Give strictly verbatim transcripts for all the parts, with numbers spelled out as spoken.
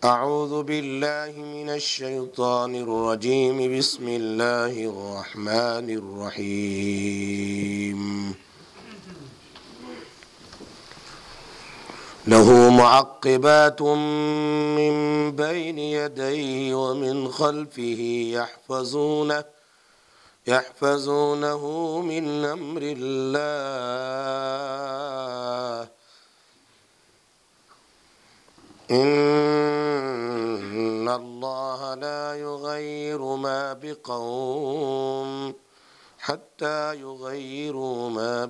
اعوذ باللہ من الشیطان الرجیم بسم اللہ الرحمن الرحیم لہ معقبات من بین یدیہ ومن خلفہ یحفظونہ يحفظونه من أمر الله إن الله لا يغير ما بقوم حتى يغيروا ما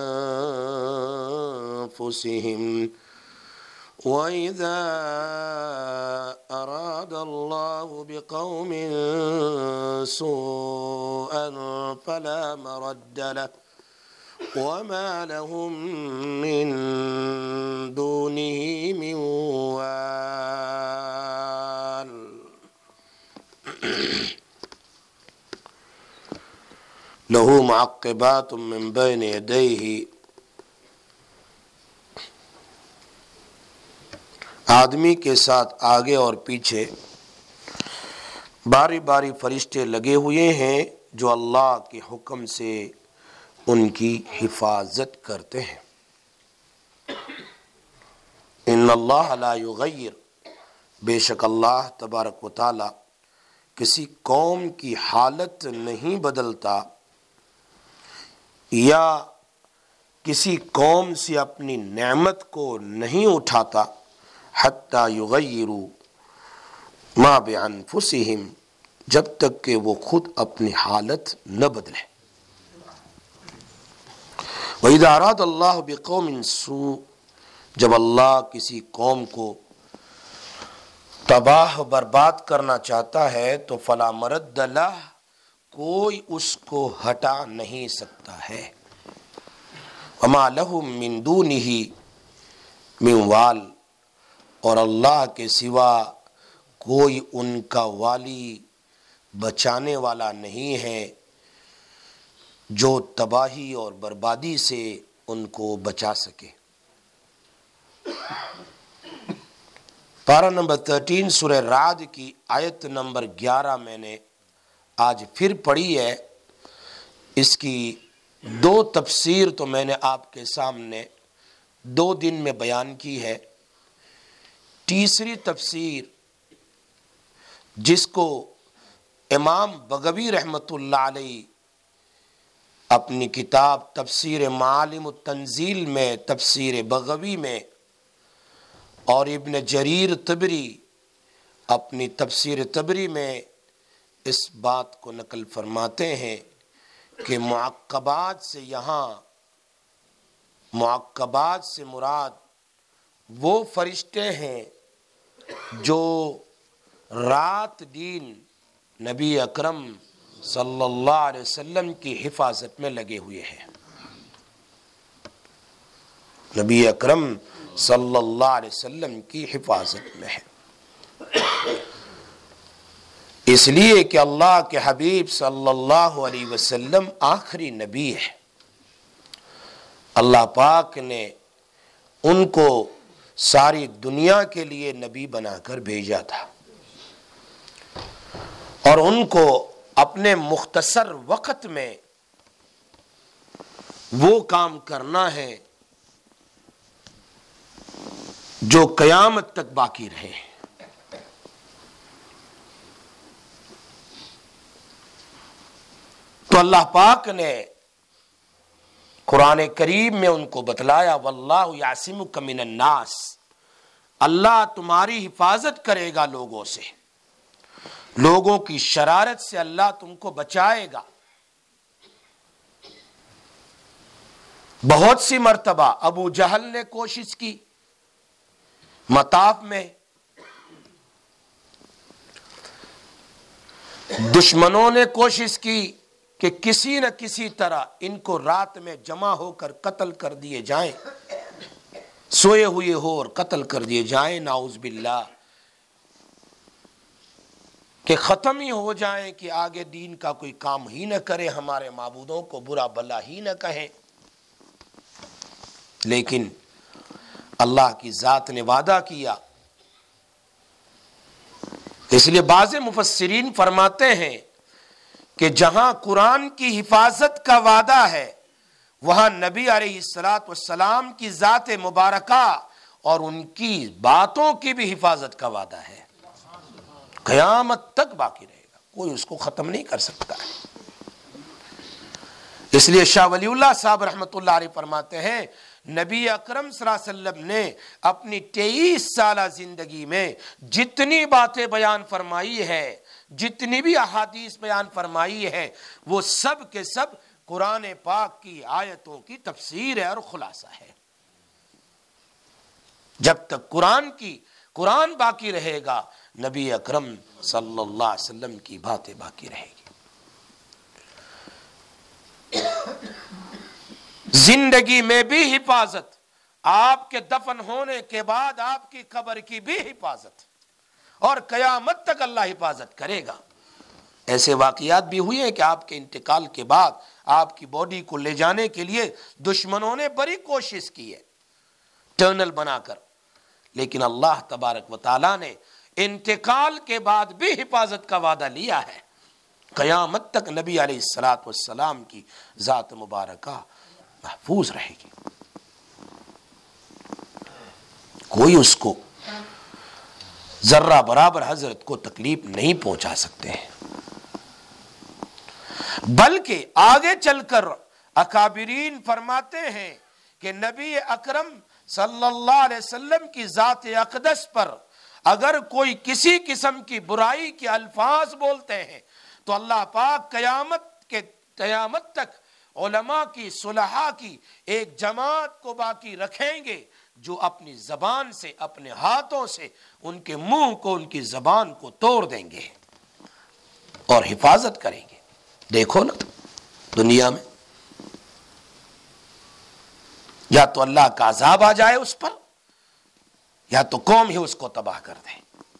بأنفسهم وإذا أراد الله بقوم سوءا فلا مرد له وما لهم من دونه من وال له معقبات من بين يديه. آدمی کے ساتھ آگے اور پیچھے باری باری فرشتے لگے ہوئے ہیں جو اللہ کے حکم سے ان کی حفاظت کرتے ہیں. ان اللہ لا یغیر، بے شک اللہ تبارک و تعالی کسی قوم کی حالت نہیں بدلتا یا کسی قوم سے اپنی نعمت کو نہیں اٹھاتا حتی یغیروا ما بانفسہم، جب تک کہ وہ خود اپنی حالت نہ بدلے. وَإِذَا أَرَادَ اللَّهُ بِقَوْمٍ سُوءًا، جب اللہ کسی قوم کو تباہ برباد کرنا چاہتا ہے تو فَلَا مَرَدَّ لَهُ، کوئی اس کو ہٹا نہیں سکتا ہے. وَمَا لَهُم مِّن دُونِهِ مِن وَالٍ، اور اللہ کے سوا کوئی ان کا والی بچانے والا نہیں ہے جو تباہی اور بربادی سے ان کو بچا سکے. پارہ نمبر تیرہ سورہ رعد کی آیت نمبر گیارہ میں نے آج پھر پڑھی ہے. اس کی دو تفسیر تو میں نے آپ کے سامنے دو دن میں بیان کی ہے. تیسری تفسیر جس کو امام بغوی رحمۃ اللہ علیہ اپنی کتاب تفسیر معالم التنزیل میں، تفسیر بغوی میں، اور ابن جریر طبری اپنی تفسیر طبری میں اس بات کو نقل فرماتے ہیں کہ معقبات سے یہاں معقبات سے مراد وہ فرشتے ہیں جو رات دن نبی اکرم صلی اللہ علیہ وسلم کی حفاظت میں لگے ہوئے ہیں. نبی اکرم صلی اللہ علیہ وسلم کی حفاظت میں ہے، اس لیے کہ اللہ کے حبیب صلی اللہ علیہ وسلم آخری نبی ہے. اللہ پاک نے ان کو ساری دنیا کے لیے نبی بنا کر بھیجا تھا اور ان کو اپنے مختصر وقت میں وہ کام کرنا ہے جو قیامت تک باقی رہے. تو اللہ پاک نے قرآن کریم میں ان کو بتلایا واللہ یعصمک من الناس، اللہ تمہاری حفاظت کرے گا لوگوں سے، لوگوں کی شرارت سے اللہ تم کو بچائے گا. بہت سی مرتبہ ابو جہل نے کوشش کی، مطاف میں دشمنوں نے کوشش کی کہ کسی نہ کسی طرح ان کو رات میں جمع ہو کر قتل کر دیے جائیں، سوئے ہوئے ہو اور قتل کر دیے جائیں، نعوذ باللہ، کہ ختم ہی ہو جائیں، کہ آگے دین کا کوئی کام ہی نہ کرے، ہمارے معبودوں کو برا بھلا ہی نہ کہیں. لیکن اللہ کی ذات نے وعدہ کیا اس لیے بعض مفسرین فرماتے ہیں کہ جہاں قرآن کی حفاظت کا وعدہ ہے وہاں نبی علیہ الصلوۃ والسلام کی ذات مبارکہ اور ان کی باتوں کی بھی حفاظت کا وعدہ ہے، قیامت تک باقی رہے گا، کوئی اس کو ختم نہیں کر سکتا ہے۔ اس لیے شاہ ولی اللہ صاحب رحمۃ اللہ علیہ فرماتے ہیں نبی اکرم صلی اللہ علیہ وسلم نے اپنی تیئیس سالہ زندگی میں جتنی باتیں بیان فرمائی ہے، جتنی بھی احادیث بیان فرمائی ہے، وہ سب کے سب قرآن پاک کی آیتوں کی تفسیر ہے اور خلاصہ ہے۔ جب تک قرآن کی قرآن باقی رہے گا نبی اکرم صلی اللہ علیہ وسلم کی باتیں باقی رہے گی۔ زندگی میں بھی حفاظت، آپ کے دفن ہونے کے بعد آپ کی قبر کی بھی حفاظت، اور قیامت تک اللہ حفاظت کرے گا۔ ایسے واقعات بھی ہوئے ہیں کہ آپ کے انتقال کے بعد آپ کی باڈی کو لے جانے کے لیے دشمنوں نے بڑی کوشش کی ہے ٹنل بنا کر، لیکن اللہ تبارک و تعالیٰ نے انتقال کے بعد بھی حفاظت کا وعدہ لیا ہے۔ قیامت تک نبی علیہ الصلوۃ والسلام کی ذات مبارکہ محفوظ رہے گی، کوئی اس کو ذرہ برابر حضرت کو تکلیف نہیں پہنچا سکتے ہیں۔ بلکہ آگے چل کر اکابرین فرماتے ہیں کہ نبی اکرم صلی اللہ علیہ وسلم کی ذات اقدس پر اگر کوئی کسی قسم کی برائی کے الفاظ بولتے ہیں تو اللہ پاک قیامت کے قیامت تک علماء کی صلحاء کی ایک جماعت کو باقی رکھیں گے جو اپنی زبان سے اپنے ہاتھوں سے ان کے منہ کو ان کی زبان کو توڑ دیں گے اور حفاظت کریں گے۔ دیکھو نا دنیا میں یا تو اللہ کا عذاب آ جائے اس پر یا تو قوم ہی اس کو تباہ کر دے۔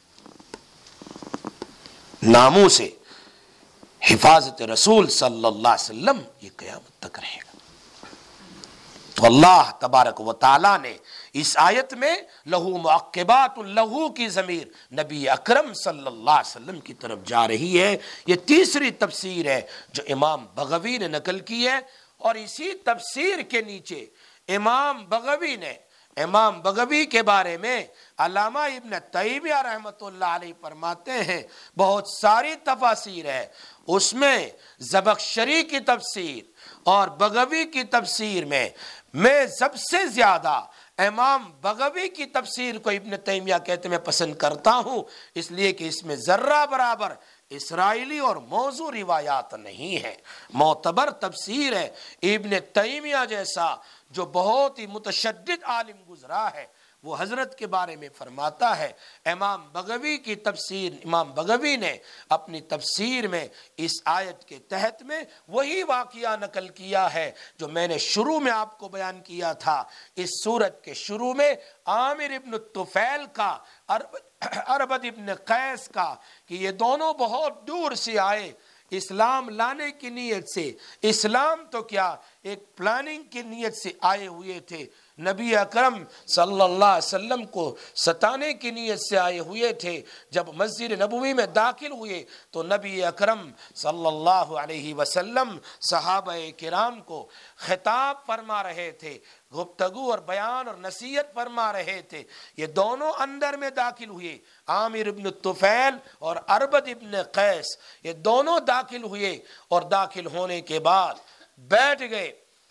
ناموں سے حفاظت رسول صلی اللہ علیہ وسلم یہ قیامت تک رہے گا۔ تو اللہ تبارک و تعالیٰ نے اس آیت میں لہو معقبات لہو کی ضمیر نبی اکرم صلی اللہ علیہ وسلم کی طرف جا رہی ہے۔ یہ تیسری تفسیر ہے جو امام بغوی نے نقل کی ہے، اور اسی تفسیر کے نیچے امام بغوی نے امام بغوی کے بارے میں علامہ ابن تیمیہ رحمۃ اللہ علیہ فرماتے ہیں بہت ساری تفاسیر ہے، اس میں زبخشری کی تفسیر اور بغوی کی تفسیر میں میں سب سے زیادہ امام بغوی کی تفسیر کو ابن تیمیہ کہتے میں پسند کرتا ہوں، اس لیے کہ اس میں ذرہ برابر اسرائیلی اور موضوع روایات نہیں ہے، معتبر تفسیر ہے۔ ابن تیمیہ جیسا جو بہت ہی متشدد عالم گزرا ہے وہ حضرت کے بارے میں فرماتا ہے امام بغوی کی تفسیر، امام بغوی نے اپنی تفسیر میں اس آیت کے تحت میں وہی واقعہ نقل کیا ہے جو میں نے شروع میں آپ کو بیان کیا تھا۔ اس سورت کے شروع میں عامر ابن الطفیل کا اربد ابن قیس کا کہ یہ دونوں بہت دور سے آئے اسلام لانے کی نیت سے، اسلام تو کیا ایک پلاننگ کی نیت سے آئے ہوئے تھے، نبی اکرم صلی اللہ علیہ وسلم کو ستانے کی نیت سے آئے ہوئے تھے۔ جب مسجد نبوی میں داخل ہوئے تو نبی اکرم صلی اللہ علیہ وسلم صحابہ کرام کو خطاب فرما رہے تھے، گفتگو اور بیان اور نصیحت فرما رہے تھے۔ یہ دونوں اندر میں داخل ہوئے، عامر ابن الطفیل اور اربد ابن قیس، یہ دونوں داخل ہوئے اور داخل ہونے کے بعد بیٹھ گئے۔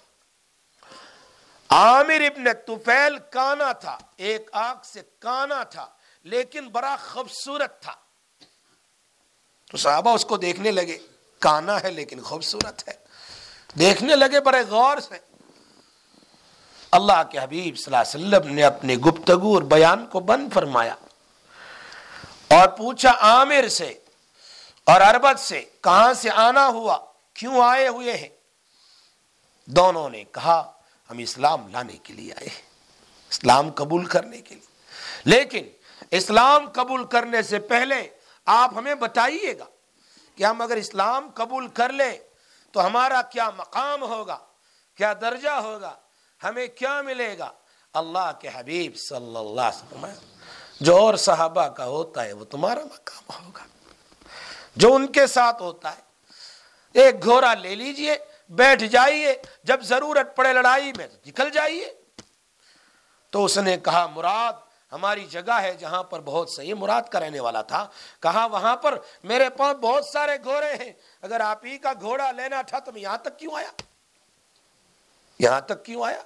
عامر ابن طفیل کانا تھا، ایک آنکھ سے کانا تھا لیکن بڑا خوبصورت تھا، تو صحابہ اس کو دیکھنے لگے، کانا ہے لیکن خوبصورت ہے، دیکھنے لگے بڑے غور سے۔ اللہ کے حبیب صلی اللہ علیہ وسلم نے اپنے گفتگو اور بیان کو بند فرمایا اور پوچھا عامر سے اور اربد سے کہاں سے آنا ہوا، کیوں آئے ہوئے ہیں؟ دونوں نے کہا ہم اسلام لانے کے لیے آئے، اسلام قبول کرنے کے لیے، لیکن اسلام قبول کرنے سے پہلے آپ ہمیں بتائیے گا کہ ہم اگر اسلام قبول کر لیں تو ہمارا کیا مقام ہوگا، کیا درجہ ہوگا، ہمیں کیا ملے گا؟ اللہ کے حبیب صلی اللہ علیہ وسلم جو اور صحابہ کا ہوتا ہے وہ تمہارا مقام ہوگا، جو ان کے ساتھ ہوتا ہے۔ ایک گھوڑا لے لیجئے، بیٹھ جائیے، جب ضرورت پڑے لڑائی میں تو نکل جائیے۔ تو اس نے کہا مراد ہماری جگہ ہے جہاں پر بہت صحیح، مراد کا رہنے والا تھا، کہا وہاں پر میرے پاس بہت سارے گھوڑے ہیں، اگر آپ ہی کا گھوڑا لینا تھا تو میں یہاں تک کیوں آیا، یہاں تک کیوں آیا؟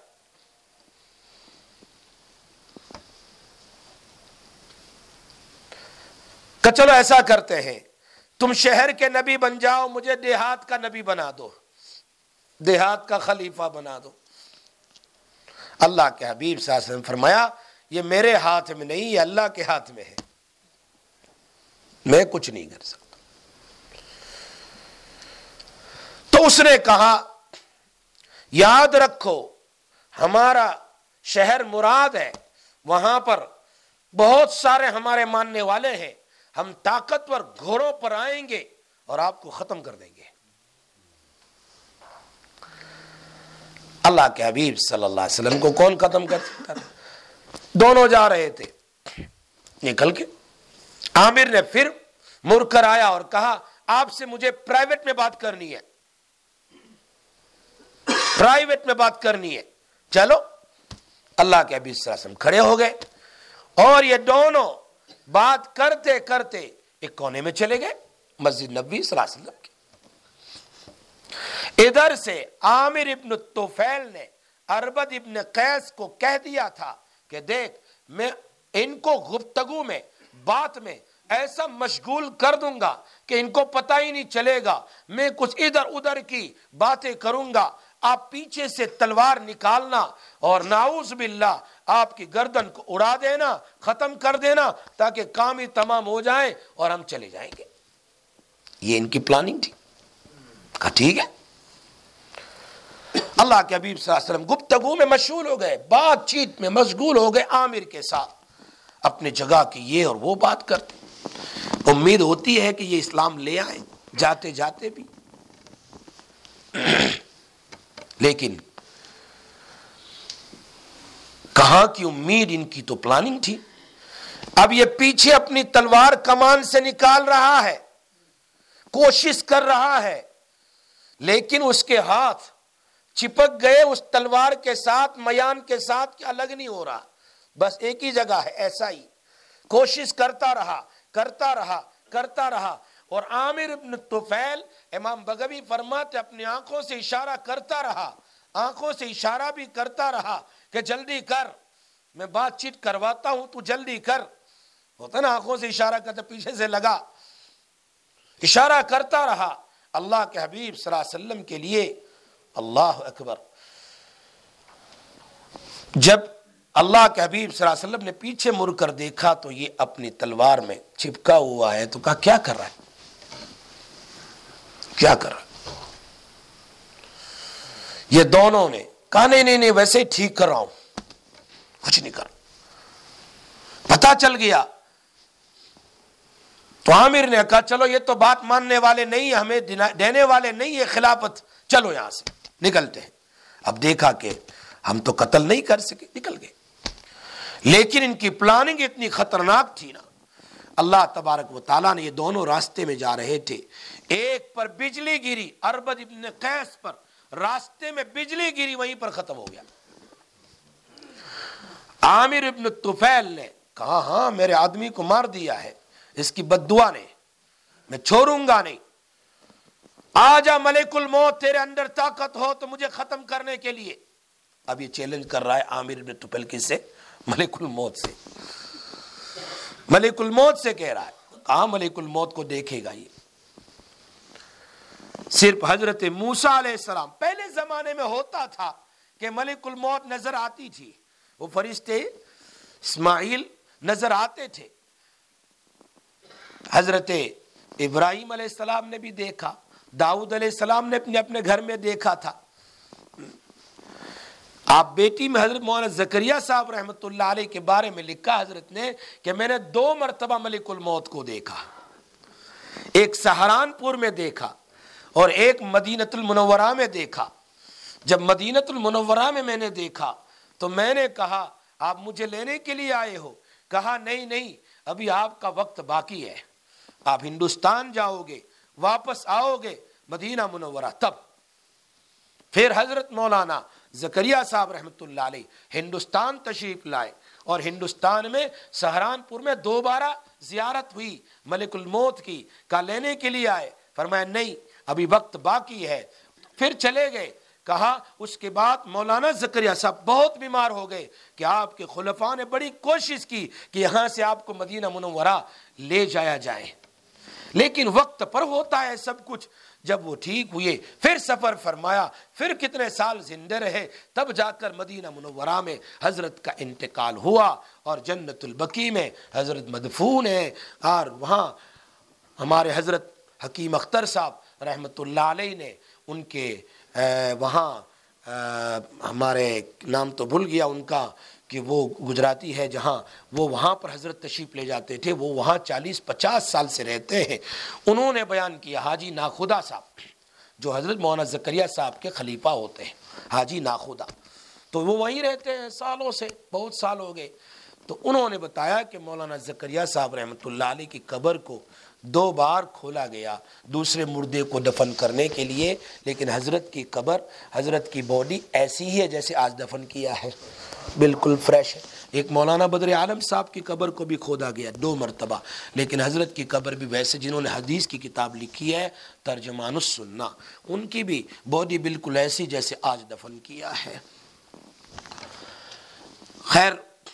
کہ چلو ایسا کرتے ہیں، تم شہر کے نبی بن جاؤ، مجھے دیہات کا نبی بنا دو، دیہات کا خلیفہ بنا دو۔ اللہ کے حبیب صلی اللہ علیہ وسلم فرمایا یہ میرے ہاتھ میں نہیں، یہ اللہ کے ہاتھ میں ہے، میں کچھ نہیں کر سکتا۔ تو اس نے کہا یاد رکھو ہمارا شہر مراد ہے، وہاں پر بہت سارے ہمارے ماننے والے ہیں، ہم طاقتور گھوڑوں پر آئیں گے اور آپ کو ختم کر دیں گے۔ اللہ کے حبیب صلی اللہ علیہ وسلم کو کون ختم کر سکتا تھا؟ دونوں جا رہے تھے، نکل کے عامر نے پھر مڑ کر آیا اور کہا آپ سے مجھے پرائیویٹ میں بات کرنی ہے، پرائیویٹ میں بات کرنی ہے۔ چلو اللہ کے حبیب صلی اللہ علیہ وسلم کھڑے ہو گئے اور یہ دونوں بات کرتے کرتے ایک کونے میں چلے گئے مسجد نبوی صلی اللہ علیہ وسلم کے۔ ادھر سے عامر ابن طفیل نے اربد ابن قیس کو کہہ دیا تھا کہ دیکھ میں ان کو گفتگو میں بات میں ایسا مشغول کر دوں گا کہ ان کو پتہ ہی نہیں چلے گا، میں کچھ ادھر ادھر کی باتیں کروں گا، آپ پیچھے سے تلوار نکالنا اور نعوذ باللہ آپ کی گردن کو اڑا دینا، ختم کر دینا تاکہ کام ہی تمام ہو جائے اور ہم چلے جائیں گے۔ یہ ان کی پلاننگ تھی۔ کہا ٹھیک ہے۔ اللہ کے حبیب صلی اللہ علیہ وسلم گفتگو میں مشغول ہو گئے، بات چیت میں مشغول ہو گئے عامر کے ساتھ، اپنے جگہ کی یہ اور وہ بات کرتے۔ امید ہوتی ہے کہ یہ اسلام لے آئیں جاتے جاتے بھی، لیکن کہاں کی امید، ان کی تو پلاننگ تھی۔ اب یہ پیچھے اپنی تلوار کمان سے نکال رہا ہے، کوشش کر رہا ہے، لیکن اس کے ہاتھ چپک گئے اس تلوار کے ساتھ، میان کے ساتھ، کہ الگ نہیں ہو رہا، بس ایک ہی جگہ ہے۔ ایسا ہی کوشش کرتا رہا کرتا رہا کرتا رہا اور عامر ابن طفیل، امام بغوی فرماتے اپنی آنکھوں سے اشارہ کرتا رہا، آنکھوں سے اشارہ بھی کرتا رہا کہ جلدی کر، میں بات چیت کرواتا ہوں تو جلدی کر، ہوتا نا آنکھوں سے اشارہ کرتا، پیچھے سے لگا، اشارہ کرتا رہا اللہ کے حبیب صلی اللہ علیہ وسلم کے لیے۔ اللہ اکبر۔ جب اللہ کے حبیب صلی اللہ علیہ وسلم نے پیچھے مڑ کر دیکھا تو یہ اپنی تلوار میں چپکا ہوا ہے، تو کہا کیا کر رہا ہے، کیا کر رہا ہے؟ یہ دونوں نے کہا نہیں نہیں نہیں ویسے ہی ٹھیک کر رہا ہوں، کچھ نہیں کر۔ پتہ چل گیا تو عامر نے کہا چلو یہ تو بات ماننے والے نہیں، ہمیں دینے والے نہیں، یہ خلافت، چلو یہاں سے نکلتے ہیں۔ اب دیکھا کہ ہم تو قتل نہیں کر سکے، نکل گئے، لیکن ان کی پلاننگ اتنی خطرناک تھی نا۔ اللہ تبارک و تعالیٰ نے، یہ دونوں راستے میں جا رہے تھے، ایک پر بجلی گری، اربد ابن قیس پر راستے میں بجلی گری، وہیں پر ختم ہو گیا۔ عامر ابن طفیل نے کہا ہاں میرے آدمی کو مار دیا ہے اس کی بددعا نے، میں چھوڑوں گا نہیں، آجا ملک الموت، تیرے اندر طاقت ہو تو مجھے ختم کرنے کے لیے۔ اب یہ چیلنج کر رہا ہے عامر ابن طفیل کس سے؟ ملک الموت سے، ملک الموت سے کہہ رہا ہے۔ کہاں ملک الموت کو دیکھے گا یہ؟ صرف حضرت موسیٰ علیہ السلام، پہلے زمانے میں ہوتا تھا کہ ملک الموت نظر آتی تھی، وہ فرشتے اسماعیل نظر آتے تھے، حضرت ابراہیم علیہ السلام نے بھی دیکھا، داؤد علیہ السلام نے اپنے اپنے گھر میں دیکھا تھا۔ آپ بیٹی میں حضرت مولانا زکریا صاحب رحمۃ اللہ علیہ کے بارے میں لکھا حضرت نے کہ میں نے دو مرتبہ ملک الموت کو دیکھا، ایک سہارنپور میں دیکھا اور ایک مدینۃ المنورہ میں دیکھا۔ جب مدینۃ المنورہ میں میں نے دیکھا تو میں نے کہا آپ مجھے لینے کے لیے آئے ہو؟ کہا نہیں نہیں ابھی آپ کا وقت باقی ہے، آپ ہندوستان جاؤ گے، واپس آؤ گے مدینہ منورہ تب۔ پھر حضرت مولانا زکریہ صاحب رحمۃ اللہ علیہ ہندوستان تشریف لائے، اور ہندوستان میں سہارنپور میں دوبارہ زیارت ہوئی ملک الموت کی، کا لینے کے لیے آئے، فرمایا نہیں ابھی وقت باقی ہے، پھر چلے گئے۔ کہا اس کے بعد مولانا زکریا صاحب بہت بیمار ہو گئے کہ آپ کے خلفاء نے بڑی کوشش کی کہ یہاں سے آپ کو مدینہ منورہ لے جایا جائے، لیکن وقت پر ہوتا ہے سب کچھ۔ جب وہ ٹھیک ہوئے پھر سفر فرمایا، پھر کتنے سال زندہ رہے، تب جا کر مدینہ منورہ میں حضرت کا انتقال ہوا، اور جنت البقیع میں حضرت مدفون ہیں، اور وہاں ہمارے حضرت حکیم اختر صاحب رحمۃ اللہ علیہ نے ان کے وہاں ہمارے نام تو بھول گیا ان کا کہ وہ گجراتی ہے جہاں، وہ وہاں پر حضرت تشریف لے جاتے تھے، وہ وہاں چالیس پچاس سال سے رہتے ہیں۔ انہوں نے بیان کیا حاجی ناخدا صاحب جو حضرت مولانا زکریا صاحب کے خلیفہ ہوتے ہیں، حاجی ناخدا، تو وہ وہیں رہتے ہیں سالوں سے، بہت سال ہو گئے۔ تو انہوں نے بتایا کہ مولانا زکریا صاحب رحمۃ اللہ علیہ کی قبر کو دو بار کھولا گیا دوسرے مردے کو دفن کرنے کے لیے، لیکن حضرت کی قبر، حضرت کی باڈی ایسی ہی ہے جیسے آج دفن کیا ہے، بالکل فریش ہے۔ ایک مولانا بدر عالم صاحب کی قبر کو بھی کھودا گیا دو مرتبہ، لیکن حضرت کی قبر بھی ویسے، جنہوں نے حدیث کی کتاب لکھی ہے ترجمان السنہ، ان کی بھی باڈی بالکل ایسی جیسے آج دفن کیا ہے۔ خیر،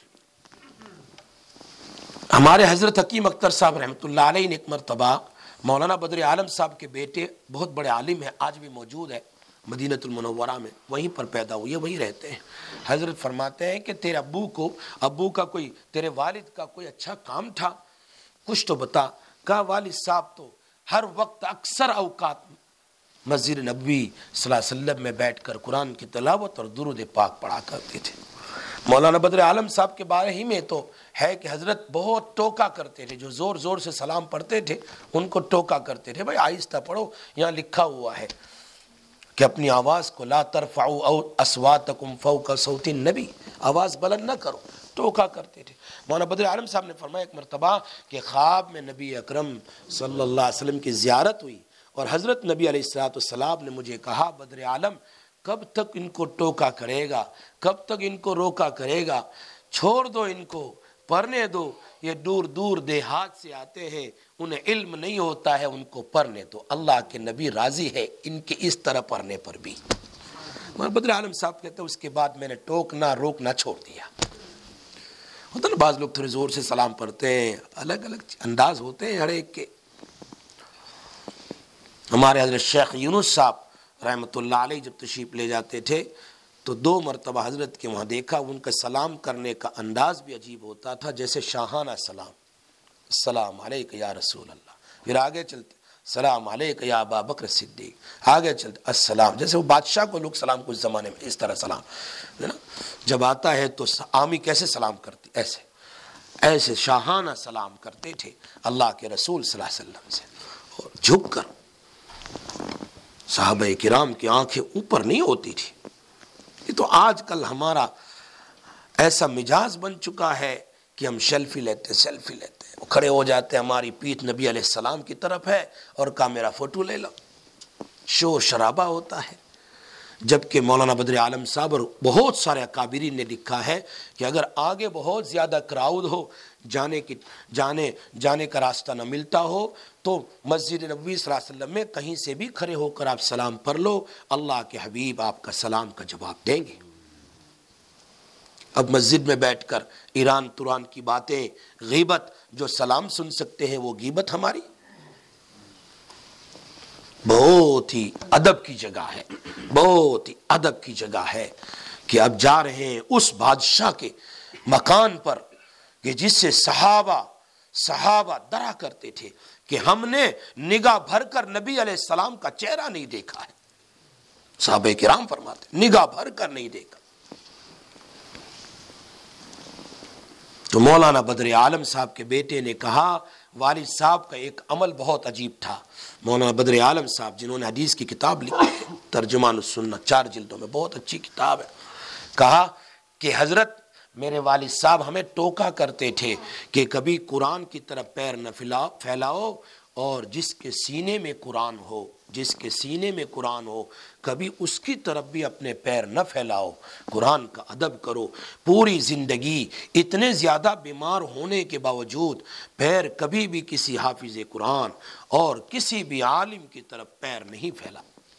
ہمارے حضرت حکیم اختر صاحب رحمۃ اللہ علیہ نے ایک مرتبہ مولانا بدر عالم صاحب کے بیٹے بہت بڑے عالم ہیں، آج بھی موجود ہے مدینہ المنورہ میں، وہیں پر پیدا ہوئے، وہیں رہتے ہیں۔ حضرت فرماتے ہیں کہ تیرے ابو کو، ابو کا کوئی، تیرے والد کا کوئی اچھا کام تھا کچھ تو بتا۔ کہا والد صاحب تو ہر وقت اکثر اوقات مسجد نبوی صلی اللہ علیہ وسلم میں بیٹھ کر قرآن کی تلاوت اور درود پاک پڑھا کرتے تھے۔ مولانا بدر عالم صاحب کے بارے ہی میں تو ہے کہ حضرت بہت ٹوکا کرتے تھے، جو زور زور سے سلام پڑھتے تھے ان کو ٹوکا کرتے تھے، بھائی آہستہ پڑھو، یہاں لکھا ہوا ہے کہ اپنی آواز کو لا ترفعوا اصواتکم فوق صوت النبی، آواز بلند نہ کرو، ٹوکا کرتے تھے۔ مولانا بدر عالم صاحب نے فرمایا ایک مرتبہ کہ خواب میں نبی اکرم صلی اللہ علیہ وسلم کی زیارت ہوئی، اور حضرت نبی علیہ الصلوۃ والسلام نے مجھے کہا بدر عالم کب تک ان کو ٹوکا کرے گا، کب تک ان کو روکا کرے گا، چھوڑ دو ان کو، پڑھنے دو، یہ دور دور دیہات سے آتے ہیں، انہیں علم نہیں ہوتا ہے، ان کو پڑھنے دو، اللہ کے نبی راضی ہے ان کے اس طرح پڑھنے پر بھی۔ مولانا بدر عالم صاحب کہتے ہیں اس کے بعد میں نے ٹوکنا روکنا چھوڑ دیا۔ ہوتا نا بعض لوگ تھوڑے زور سے سلام پڑھتے ہیں، الگ الگ انداز ہوتے ہیں ہر ایک کے۔ ہمارے حضرت شیخ یونس صاحب رحمۃ اللہ علیہ جب تشریف لے جاتے تھے تو دو مرتبہ حضرت کے وہاں دیکھا، ان کا سلام کرنے کا انداز بھی عجیب ہوتا تھا، جیسے شاہانہ سلام، السلام علیک یا رسول اللہ، پھر آگے چلتے السلام علیک یا ابا بکر صدیق، آگے چلتے السلام، جیسے وہ بادشاہ کو لوگ سلام کچھ زمانے میں اس طرح سلام ہے نا، جب آتا ہے تو عامی کیسے سلام کرتی، ایسے ایسے شاہانہ سلام کرتے تھے اللہ کے رسول صلی اللہ علیہ وسلم سے، اور جھک کر۔ صحابہ کرام کی آنکھیں اوپر نہیں ہوتی تھی۔ یہ تو آج کل ہمارا ایسا مزاج بن چکا ہے کہ ہم سیلفی لیتے سیلفی لیتے ہیں، وہ کھڑے ہو جاتے ہیں، ہماری پیٹھ نبی علیہ السلام کی طرف ہے اور کہا میرا فوٹو لے لو، شور شرابہ ہوتا ہے۔ جبکہ مولانا بدر عالم صاحب اور بہت سارے اکابرین نے لکھا ہے کہ اگر آگے بہت زیادہ کراؤڈ ہو، جانے کی جانے جانے کا راستہ نہ ملتا ہو، تو مسجد نبوی صلی اللہ علیہ وسلم میں کہیں سے بھی کھڑے ہو کر آپ سلام پڑھ لو، اللہ کے حبیب آپ کا سلام کا جواب دیں گے۔ اب مسجد میں بیٹھ کر ایران توران کی باتیں، غیبت، جو سلام سن سکتے ہیں وہ غیبت ہماری؟ بہت ہی ادب کی جگہ ہے، بہت ہی ادب کی جگہ ہے کہ اب جا رہے ہیں اس بادشاہ کے مکان پر کہ جس سے صحابہ صحابہ ڈرا کرتے تھے کہ ہم نے نگاہ بھر کر نبی علیہ السلام کا چہرہ نہیں دیکھا ہے۔ صحابہ کرام فرماتے نگاہ بھر کر نہیں دیکھا۔ تو مولانا بدر عالم صاحب کے بیٹے نے کہا، والد صاحب کا ایک عمل بہت عجیب تھا۔ مولانا بدر عالم صاحب جنہوں نے حدیث کی کتاب لکھی ترجمان السنہ، چار جلدوں میں، بہت اچھی کتاب ہے، کہا کہ حضرت میرے والد صاحب ہمیں ٹوکا کرتے تھے کہ کبھی قرآن کی طرف پیر نہ پھیلاؤ، اور جس کے سینے میں قرآن ہو جس کے سینے میں قرآن ہو کبھی اس کی طرف بھی اپنے پیر نہ پھیلاؤ، قرآن کا ادب کرو۔ پوری زندگی اتنے زیادہ بیمار ہونے کے باوجود پیر کبھی بھی کسی حافظ قرآن اور کسی بھی عالم کی طرف پیر نہیں پھیلا،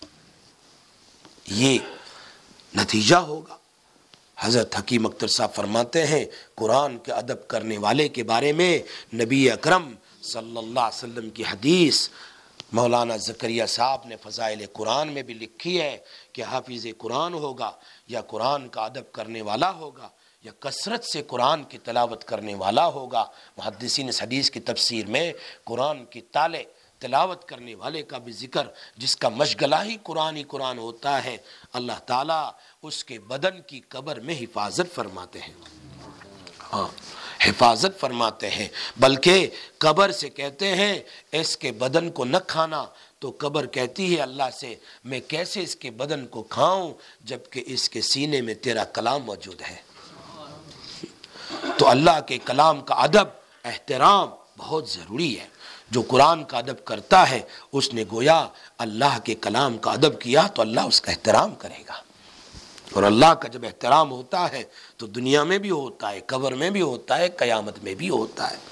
یہ نتیجہ ہوگا۔ حضرت حکیم اختر صاحب فرماتے ہیں قرآن کے ادب کرنے والے کے بارے میں نبی اکرم صلی اللہ علیہ وسلم کی حدیث مولانا زکریا صاحب نے فضائل قرآن میں بھی لکھی ہے کہ حافظ قرآن ہوگا یا قرآن کا ادب کرنے والا ہوگا یا کثرت سے قرآن کی تلاوت کرنے والا ہوگا۔ محدثین اس حدیث کی تفسیر میں قرآن کی تالے تلاوت کرنے والے کا بھی ذکر، جس کا مشغلہ ہی قرآن ہی قرآن ہوتا ہے، اللہ تعالیٰ اس کے بدن کی قبر میں حفاظت فرماتے ہیں۔ ہاں حفاظت فرماتے ہیں، بلکہ قبر سے کہتے ہیں اس کے بدن کو نہ کھانا، تو قبر کہتی ہے اللہ سے میں کیسے اس کے بدن کو کھاؤں جبکہ اس کے سینے میں تیرا کلام موجود ہے۔ تو اللہ کے کلام کا ادب احترام بہت ضروری ہے۔ جو قرآن کا ادب کرتا ہے اس نے گویا اللہ کے کلام کا ادب کیا تو اللہ اس کا احترام کرے گا، اور اللہ کا جب احترام ہوتا ہے تو دنیا میں بھی ہوتا ہے، قبر میں بھی ہوتا ہے، قیامت میں بھی ہوتا ہے۔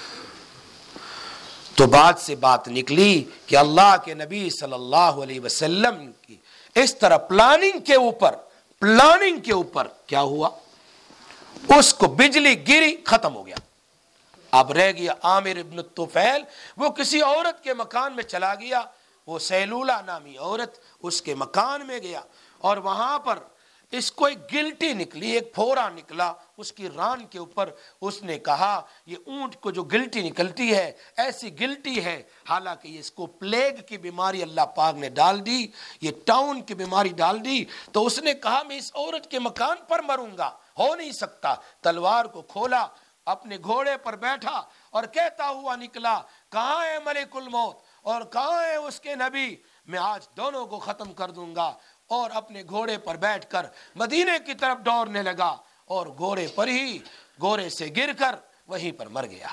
تو بات سے بات نکلی کہ اللہ کے نبی صلی اللہ علیہ وسلم کی اس طرح پلاننگ کے اوپر پلاننگ کے اوپر کیا ہوا، اس کو بجلی گری، ختم ہو گیا۔ اب رہ گیا عامر ابن الطفیل، وہ کسی عورت کے مکان میں چلا گیا، وہ سیلولہ نامی عورت اس کے مکان میں گیا، اور وہاں پر اس کو ایک گلٹی نکلی، ایک پھورا نکلا اس کی ران کے اوپر۔ اس نے کہا یہ اونٹ کو جو گلٹی نکلتی ہے ایسی گلٹی ہے، حالانکہ اس کو پلیگ کی بیماری اللہ پاک نے ڈال دی، یہ ٹاؤن کی بیماری ڈال دی۔ تو اس نے کہا میں اس عورت کے مکان پر مروں گا، ہو نہیں سکتا۔ تلوار کو کھولا، اپنے گھوڑے پر بیٹھا اور کہتا ہوا نکلا کہاں ہے ملک الموت اور کہاں ہے اس کے نبی، میں آج دونوں کو ختم کر دوں گا۔ اور اپنے گھوڑے پر بیٹھ کر مدینے کی طرف دوڑنے لگا، اور گھوڑے پر ہی گھوڑے سے گر کر وہیں پر مر گیا۔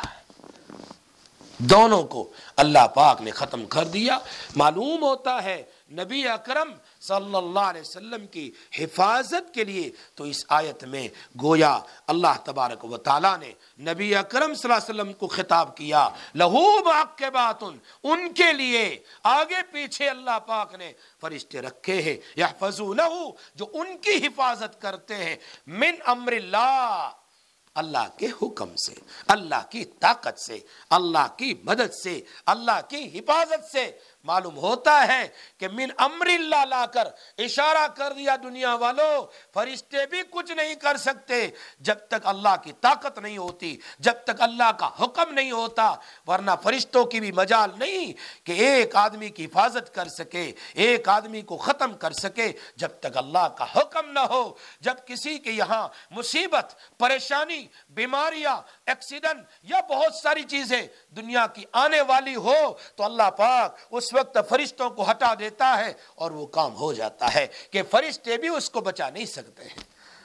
دونوں کو اللہ پاک نے ختم کر دیا۔ معلوم ہوتا ہے نبی اکرم صلی اللہ علیہ وسلم کی حفاظت کے لیے تو اس آیت میں گویا اللہ تبارک و تعالیٰ نے نبی اکرم صلی اللہ علیہ وسلم کو خطاب کیا، لہو معقبات، ان کے لیے آگے پیچھے اللہ پاک نے فرشتے رکھے ہیں، یحفظونہ، جو ان کی حفاظت کرتے ہیں، من امر اللہ، اللہ کے حکم سے، اللہ کی طاقت سے، اللہ کی مدد سے، اللہ کی حفاظت سے۔ معلوم ہوتا ہے کہ من امر اللہ لا کر اشارہ کر دیا دنیا والوں، فرشتے بھی کچھ نہیں کر سکتے جب تک اللہ کی طاقت نہیں ہوتی، جب تک اللہ کا حکم نہیں ہوتا، ورنہ فرشتوں کی بھی مجال نہیں کہ ایک آدمی کی حفاظت کر سکے، ایک آدمی کو ختم کر سکے جب تک اللہ کا حکم نہ ہو۔ جب کسی کے یہاں مصیبت، پریشانی، بیماریاں، ایکسیڈنٹ یا بہت ساری چیزیں دنیا کی آنے والی ہو تو اللہ پاک اس وقت فرشتوں کو ہٹا دیتا ہے اور وہ کام ہو جاتا ہے کہ فرشتے بھی اس کو بچا نہیں سکتے ہیں۔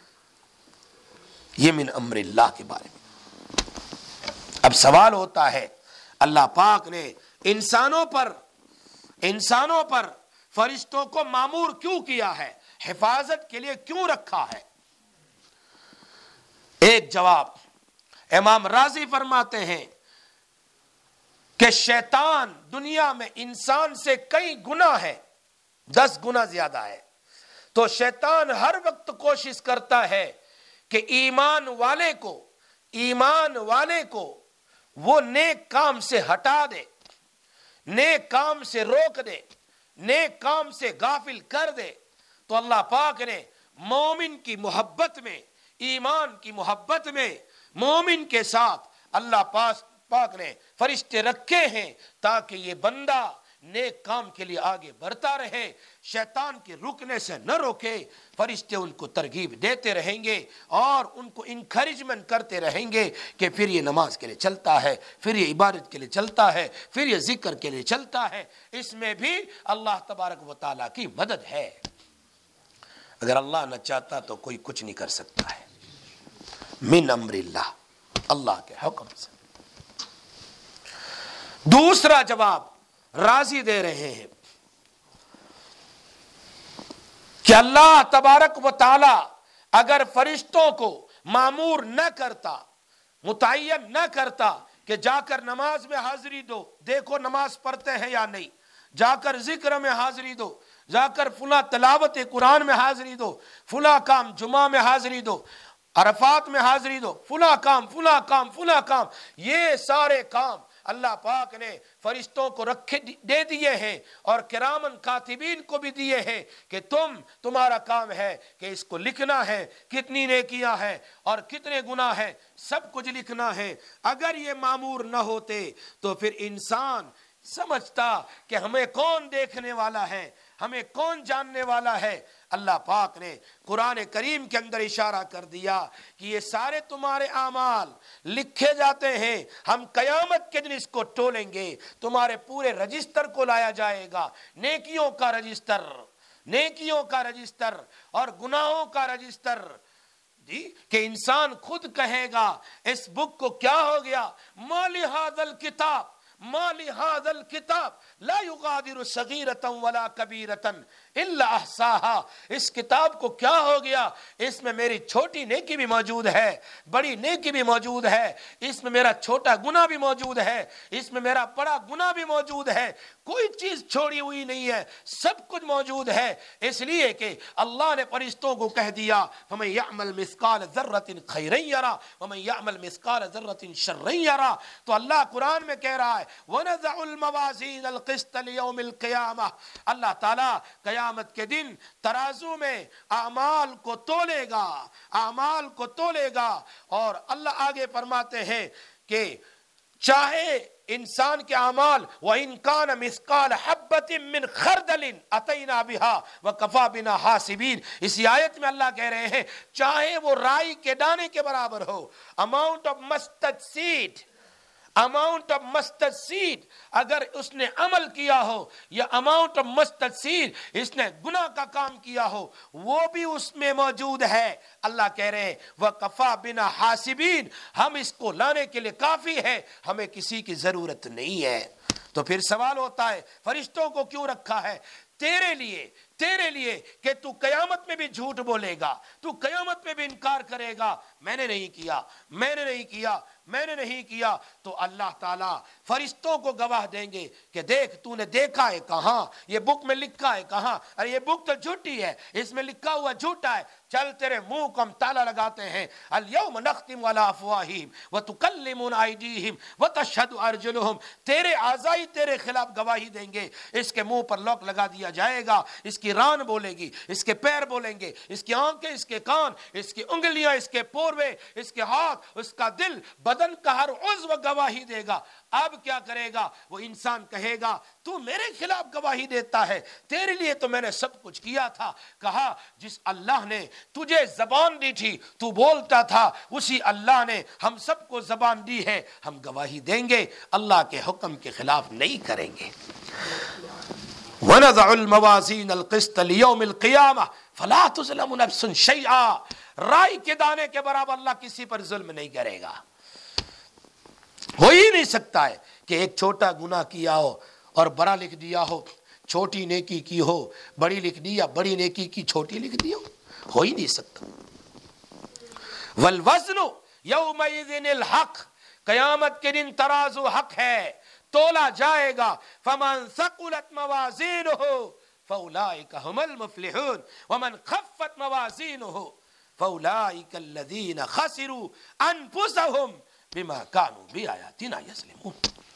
یہ من امر اللہ کے بارے میں۔ اب سوال ہوتا ہے اللہ پاک نے انسانوں پر انسانوں پر فرشتوں کو مامور کیوں کیا ہے، حفاظت کے لیے کیوں رکھا ہے؟ ایک جواب امام راضی فرماتے ہیں کہ شیطان دنیا میں انسان سے کئی گنا ہے، دس گنا زیادہ ہے، تو شیطان ہر وقت کوشش کرتا ہے کہ ایمان والے کو ایمان والے کو وہ نیک کام سے ہٹا دے، نیک کام سے روک دے، نیک کام سے غافل کر دے۔ تو اللہ پاک نے مومن کی محبت میں، ایمان کی محبت میں مومن کے ساتھ اللہ پاک پاک نے فرشتے رکھے ہیں تاکہ یہ بندہ نیک کام کے لیے آگے بڑھتا رہے، شیطان کے رکنے سے نہ روکے۔ فرشتے ان کو ترغیب دیتے رہیں گے اور ان کو انکریجمنٹ کرتے رہیں گے کہ پھر یہ نماز کے لیے چلتا ہے، پھر یہ عبادت کے لیے چلتا ہے، پھر یہ ذکر کے لیے چلتا ہے۔ اس میں بھی اللہ تبارک و تعالیٰ کی مدد ہے۔ اگر اللہ نہ چاہتا تو کوئی کچھ نہیں کر سکتا ہے۔ من امر اللہ، اللہ کے حکم سے۔ دوسرا جواب راضی دے رہے ہیں کہ اللہ تبارک و تعالی اگر فرشتوں کو مامور نہ کرتا، متعین نہ کرتا کہ جا کر نماز میں حاضری دو، دیکھو نماز پڑھتے ہیں یا نہیں، جا کر ذکر میں حاضری دو، جا کر فلاں تلاوت قرآن میں حاضری دو، فلاں کام جمعہ میں حاضری دو، عرفات میں حاضری دو، فلاں کام فلاں کام فلاں کام، یہ سارے کام اللہ پاک نے فرشتوں کو رکھے دے دیے ہیں، اور کرامن کاتبین کو بھی دیے ہیں کہ تم تمہارا کام ہے کہ اس کو لکھنا ہے، کتنی نیکیاں ہیں اور کتنے گناہ ہیں، سب کچھ لکھنا ہے۔ اگر یہ مامور نہ ہوتے تو پھر انسان سمجھتا کہ ہمیں کون دیکھنے والا ہے، ہمیں کون جاننے والا ہے۔ اللہ پاک نے قرآن کریم کے اندر اشارہ کر دیا کہ یہ سارے تمہارے اعمال لکھے جاتے ہیں، ہم قیامت کے دن اس کو تولیں گے، تمہارے پورے رجسٹر کو لایا جائے گا، نیکیوں کا رجسٹر، نیکیوں کا رجسٹر اور گناہوں کا رجسٹر، جی کہ انسان خود کہے گا اس بک کو کیا ہو گیا، ما لہذا الکتاب ما لہذا الکتاب لا یغادر صغیرۃ ولا کبیرۃ الا احصاها، اس کتاب کو کیا ہو گیا، اس میں میری چھوٹی نیکی بھی موجود ہے، بڑی نیکی بھی موجود ہے، اس میں میرا چھوٹا گناہ بھی موجود ہے، اس میں میرا بڑا گناہ بھی موجود ہے، کوئی چیز چھوڑی ہوئی نہیں ہے، سب کچھ موجود ہے۔ اس لیے کہ اللہ نے فرشتوں کو کہہ دیا فمن یعمل مثقال ذرۃ خیرا یرا ومن یعمل مثقال ذرۃ شرا یرا، تو اللہ قرآن میں کہہ رہا ہے وَنَزَعُ الْمَوَازِينَ الْقِسْطَ لِيَوْمِ الْقِيَامَةِ، اللہ تعالیٰ قیامت کے دن ترازو میں اعمال کو تولے گا، اعمال کو تولے گا، اور اللہ آگے فرماتے ہیں کہ چاہے انسان کے اعمال وَإِن كَانَ مِثْقَالَ حَبَّةٍ مِّنْ خَرْدَلٍ أَتَيْنَا بِهَا وَكَفَى بِنَا حَاسِبِينَ، اسی آیت میں اللہ کہہ رہے ہیں چاہے وہ رائی کے دانے کے برابر ہو، amount of mustard seed, amount of mustard seed اگر اس نے عمل کیا ہو، یا اماؤنٹ آف مسٹرڈ سیڈ اس نے گناہ کا کام کیا ہو، وہ بھی اس میں موجود ہے۔ اللہ کہہ رہے ہیں وَكَفَى بِنَا حَاسِبِينَ، ہم اس کو لانے کے لیے کافی ہے، ہمیں کسی کی ضرورت نہیں ہے۔ تو پھر سوال ہوتا ہے فرشتوں کو کیوں رکھا ہے؟ تیرے لیے تیرے لیے کہ تو قیامت میں بھی جھوٹ بولے گا، تو قیامت میں بھی انکار کرے گا، میں نے نہیں کیا میں نے نہیں کیا میں نے نہیں کیا، تو اللہ تعالیٰ فرشتوں کو گواہ دیں گے کہ دیکھ تو نے دیکھا ہے کہاں، یہ بک میں لکھا ہے کہاں، ارے یہ بک تو جھوٹی ہے، اس میں لکھا ہوا جھوٹا ہے، چل تیرے منہ کو ہم تالا لگاتے ہیں، الیوم نختم علی افواہہم وتکلمنا ایدیہم وتشہد ارجلہم، تیرے اعضائی تیرے خلاف گواہی دیں گے، اس کے منہ پر لاک لگا دیا جائے گا، اس کی ران بولے گی، اس کے پیر بولیں گے، اس کی آنکھیں، اس کے کان، اس کی انگلیاں، اس کے پوروے، اس کے ہاتھ، اس کا دل، بدن کا ہر عضو گواہی دے گا۔ اب کیا کرے گا؟ وہ انسان کہے گا تو میرے خلاف گواہی دیتا ہے، تیرے لیے تو میں نے سب کچھ کیا تھا۔ کہا جس اللہ نے تجھے زبان دی تھی تو بولتا تھا، اسی اللہ نے ہم سب کو زبان دی ہے، ہم گواہی دیں گے، اللہ کے حکم کے خلاف نہیں کریں گے۔ وَنَضَعُ الْمَوَازِينَ الْقِسْطَ لِيَوْمِ الْقِيَامَةِ فَلَا تُظْلَمُ نَفْسٌ شَيْئًا، رائی کے دانے کے برابر اللہ کسی پر ظلم نہیں کرے گا۔ ہو ہی نہیں سکتا ہے کہ ایک چھوٹا گناہ کیا ہو اور بڑا لکھ دیا ہو، چھوٹی نیکی کی ہو بڑی لکھ دی، یا بڑی نیکی کی چھوٹی لکھ دی ہو، ہو ہی نہیں سکتا۔ وَالْوَزْنُ يَوْمَئِذٍ الْحَقُّ، قیامت کے دن ترازو حق ہے، تولا جائے گا۔ فَمَنْ ثَقُلَتْ مَوَازِينُهُ فَأُولَئِكَ هُمُ الْمُفْلِحُونَ وَمَنْ خَفَّتْ مَوَازِينُهُ فَأُولَئِكَ الَّذِينَ خَسِرُوا أَنفُسَهُمْ بِمَا كَانُوا بِآيَاتِنَا يَظْلِمُونَ،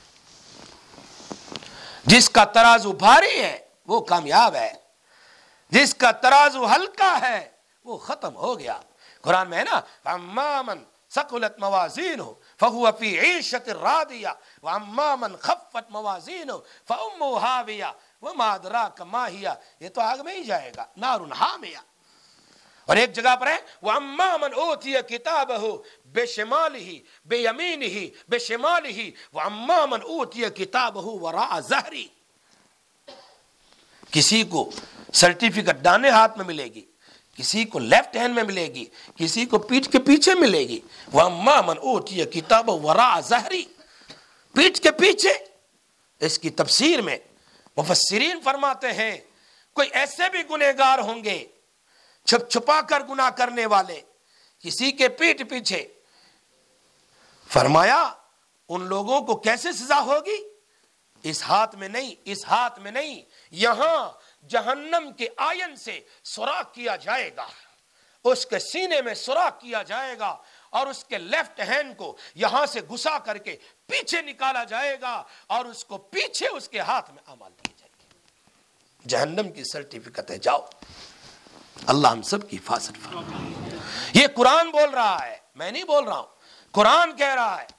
جس کا ترازو بھاری ہے وہ کامیاب ہے، جس کا ترازو ہلکا ہے وہ ختم ہو گیا۔ قرآن میں ہے نا فَأَمَّا مَنْ ثَقُلَتْ مَوَازِينُهُ فَهُوَ فِي عِيشَةٍ رَاضِيَةٍ وَأَمَّا مَنْ خَفَّتْ مَوَازِينُهُ فَأُمُّهُ هَاوِيَةٌ وَمَا أَدْرَاكَ مَا هِيَ، یہ تو آگ میں ہی جائے گا، نار حامیہ۔ اور ایک جگہ پر ہے وَأَمَّا مَنْ أُوتِيَ كِتَابَهُ بِشِمَالِهِ بِيَمِينِهِ بِشِمَالِهِ وَأَمَّا مَنْ أُوتِيَ كِتَابَهُ وَرَاءَ ظَهْرِهِ، کسی کو سرٹیفکیٹ دانے ہاتھ میں ملے گی، کسی کو لیفٹ ہینڈ میں ملے گی، کسی کو پیٹھ کے پیچھے ملے گی۔ وَأَمَّا مَنْ أُوتِيَ كِتَابَهُ وَرَاءَ ظَهْرِهِ، پیٹھ کے پیچھے۔ اس کی تفسیر میں مفسرین فرماتے ہیں کوئی ایسے بھی گنہگار ہوں گے چھپ چھپا کر گناہ کرنے والے کسی کے پیٹھ پیچھے، فرمایا ان لوگوں کو کیسے سزا ہوگی؟ اس ہاتھ میں نہیں، اس ہاتھ میں نہیں، یہاں جہنم کے آئین سے سوراخ کیا جائے گا، اس کے سینے میں سوراخ کیا جائے گا، اور اس کے لیفٹ ہینڈ کو یہاں سے گھسا کر کے پیچھے نکالا جائے گا، اور اس کو پیچھے اس کے ہاتھ میں اعمال دیے جائیں گے۔ جہنم کی سرٹیفکیٹ ہے، جاؤ۔ اللہ ہم سب کی حفاظت فرمائے۔ یہ قرآن بول رہا ہے، میں نہیں بول رہا ہوں، قرآن کہہ رہا ہے۔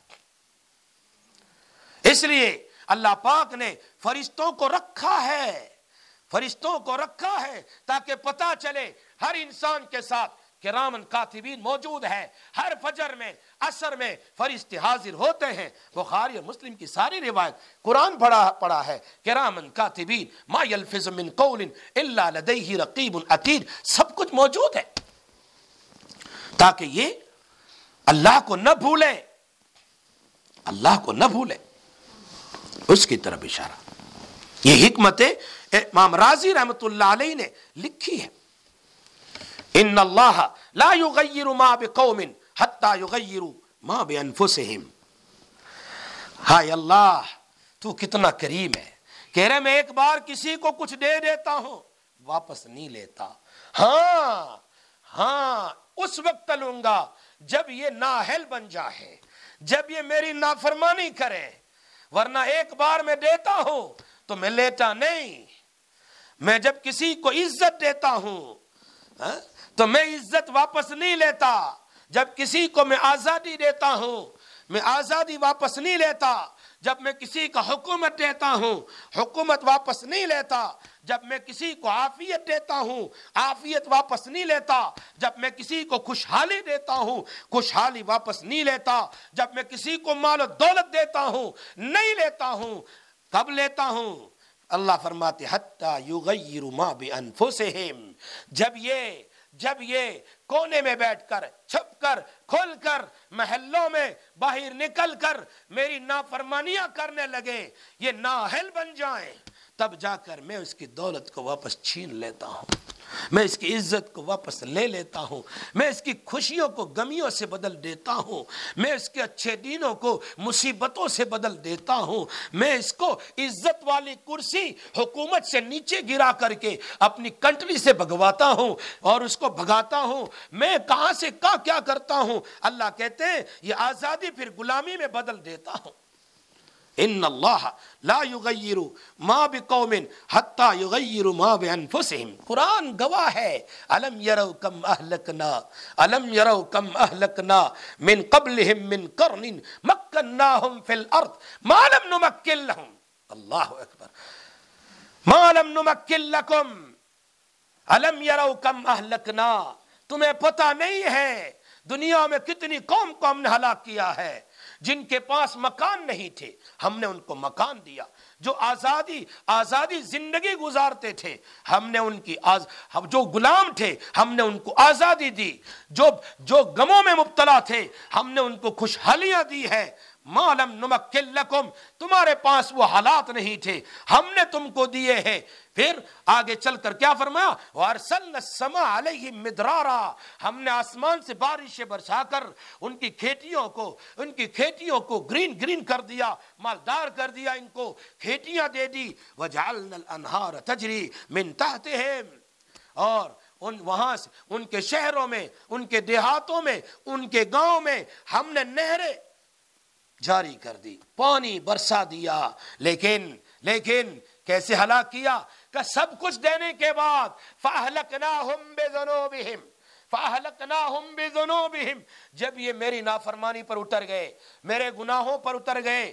اس لیے اللہ پاک نے فرشتوں کو رکھا ہے، فرشتوں کو رکھا ہے تاکہ پتہ چلے ہر انسان کے ساتھ کرامن کاتبین موجود ہے۔ ہر فجر میں، عصر میں فرشتے حاضر ہوتے ہیں۔ بخاری اور مسلم کی ساری روایت، قرآن پڑھا پڑھا ہے، کرامن کاتبین ما یلفظ من قول الا لدیہ رقیب عتید، سب کچھ موجود ہے تاکہ یہ اللہ کو نہ بھولیں، اللہ کو نہ بھولیں۔ اس کی طرف اشارہ، یہ حکمت امام رازی رحمت اللہ علیہ نے لکھی ہے۔ ان اللہ لا یغیر ما بقوم حتی یغیروا ما بانفسہم۔ ہائے اللہ، تو کتنا کریم ہے، کہہ رہے میں ایک بار کسی کو کچھ دے دیتا ہوں واپس نہیں لیتا، ہاں ہاں اس وقت لوں گا جب یہ نااہل بن جائے، جب یہ میری نافرمانی کرے، ورنہ ایک بار میں دیتا ہوں تو میں لیتا نہیں۔ میں جب کسی کو عزت دیتا ہوں تو میں عزت واپس نہیں لیتا، جب کسی کو میں آزادی دیتا ہوں میں آزادی واپس نہیں لیتا، جب میں کسی کا حکومت دیتا ہوں حکومت واپس نہیں لیتا، جب میں کسی کو عافیت دیتا ہوں عافیت واپس نہیں لیتا، جب میں کسی کو خوشحالی دیتا ہوں خوشحالی واپس نہیں لیتا، جب میں کسی کو مال و دولت دیتا ہوں نہیں لیتا ہوں۔ کب لیتا ہوں؟ اللہ فرماتے حتی یغیروا ما بانفسہم، جب یہ جب یہ کونے میں بیٹھ کر، چھپ کر، کھل کر، محلوں میں باہر نکل کر میری نافرمانیاں کرنے لگے، یہ نااہل بن جائیں، تب جا کر میں اس کی دولت کو واپس چھین لیتا ہوں، میں اس کی عزت کو واپس لے لیتا ہوں، میں اس کی خوشیوں کو غمیوں سے بدل دیتا ہوں، میں اس کے اچھے دنوں کو مصیبتوں سے بدل دیتا ہوں، میں اس کو عزت والی کرسی حکومت سے نیچے گرا کر کے اپنی کنٹری سے بھگواتا ہوں اور اس کو بھگاتا ہوں، میں کہاں سے کہاں کیا کرتا ہوں۔ اللہ کہتے ہیں یہ آزادی پھر غلامی میں بدل دیتا ہوں۔ ان اللہ لا یغیر ما بقوم حتی یغیروا ما بانفسہم، قرآن گواہ ہے۔ الم یروا کم اہلکنا الم یروا کم اہلکنا من قبلہم من قرن مکناہم فی الارض ما لم نمکن لہم، اللہ اکبر، ما لم نمکن لکم الم یروا کم اہلکنا، تمہیں پتہ نہیں ہے دنیا میں کتنی قوم کو ہم نے ہلاک کیا ہے جن کے پاس مکان نہیں تھے، ہم نے ان کو مکان دیا، جو آزادی آزادی زندگی گزارتے تھے ہم نے ان کی آز... جو غلام تھے ہم نے ان کو آزادی دی، جو جو غموں میں مبتلا تھے ہم نے ان کو خوشحالیاں دی ہے۔ ما لم نمکن لکم، تمہارے پاس وہ حالات نہیں تھے ہم نے تم کو دیے ہیں۔ پھر آگے چل کر کیا فرمایا؟ وَأَرْسَلْنَا السَّمَاءَ عَلَيْهِمْ مِدْرَارًا، ہم نے آسمان سے بارشیں برسا کر ان کی کھیتیوں کو ان کی کھیتیوں کو گرین گرین کر دیا، مالدار کر دیا، ان کو کھیتیاں دے دی۔ وَجَعَلْنَا الْأَنْهَارَ تَجْرِي مِنْ تَحْتِهِمْ، اور ان وہاں سے ان کے شہروں میں ان کے دیہاتوں میں ان کے گاؤں میں ہم نے نہریں جاری کر دی، پانی برسا دیا۔ لیکن لیکن کیسے ہلاک کیا؟ کہ سب کچھ دینے کے بعد فَأَهْلَكْنَاهُمْ بِذُنُوبِهِمْ فَأَهْلَكْنَاهُمْ بِذُنُوبِهِمْ، جب یہ میری نافرمانی پر اتر گئے، میرے گناہوں پر اتر گئے،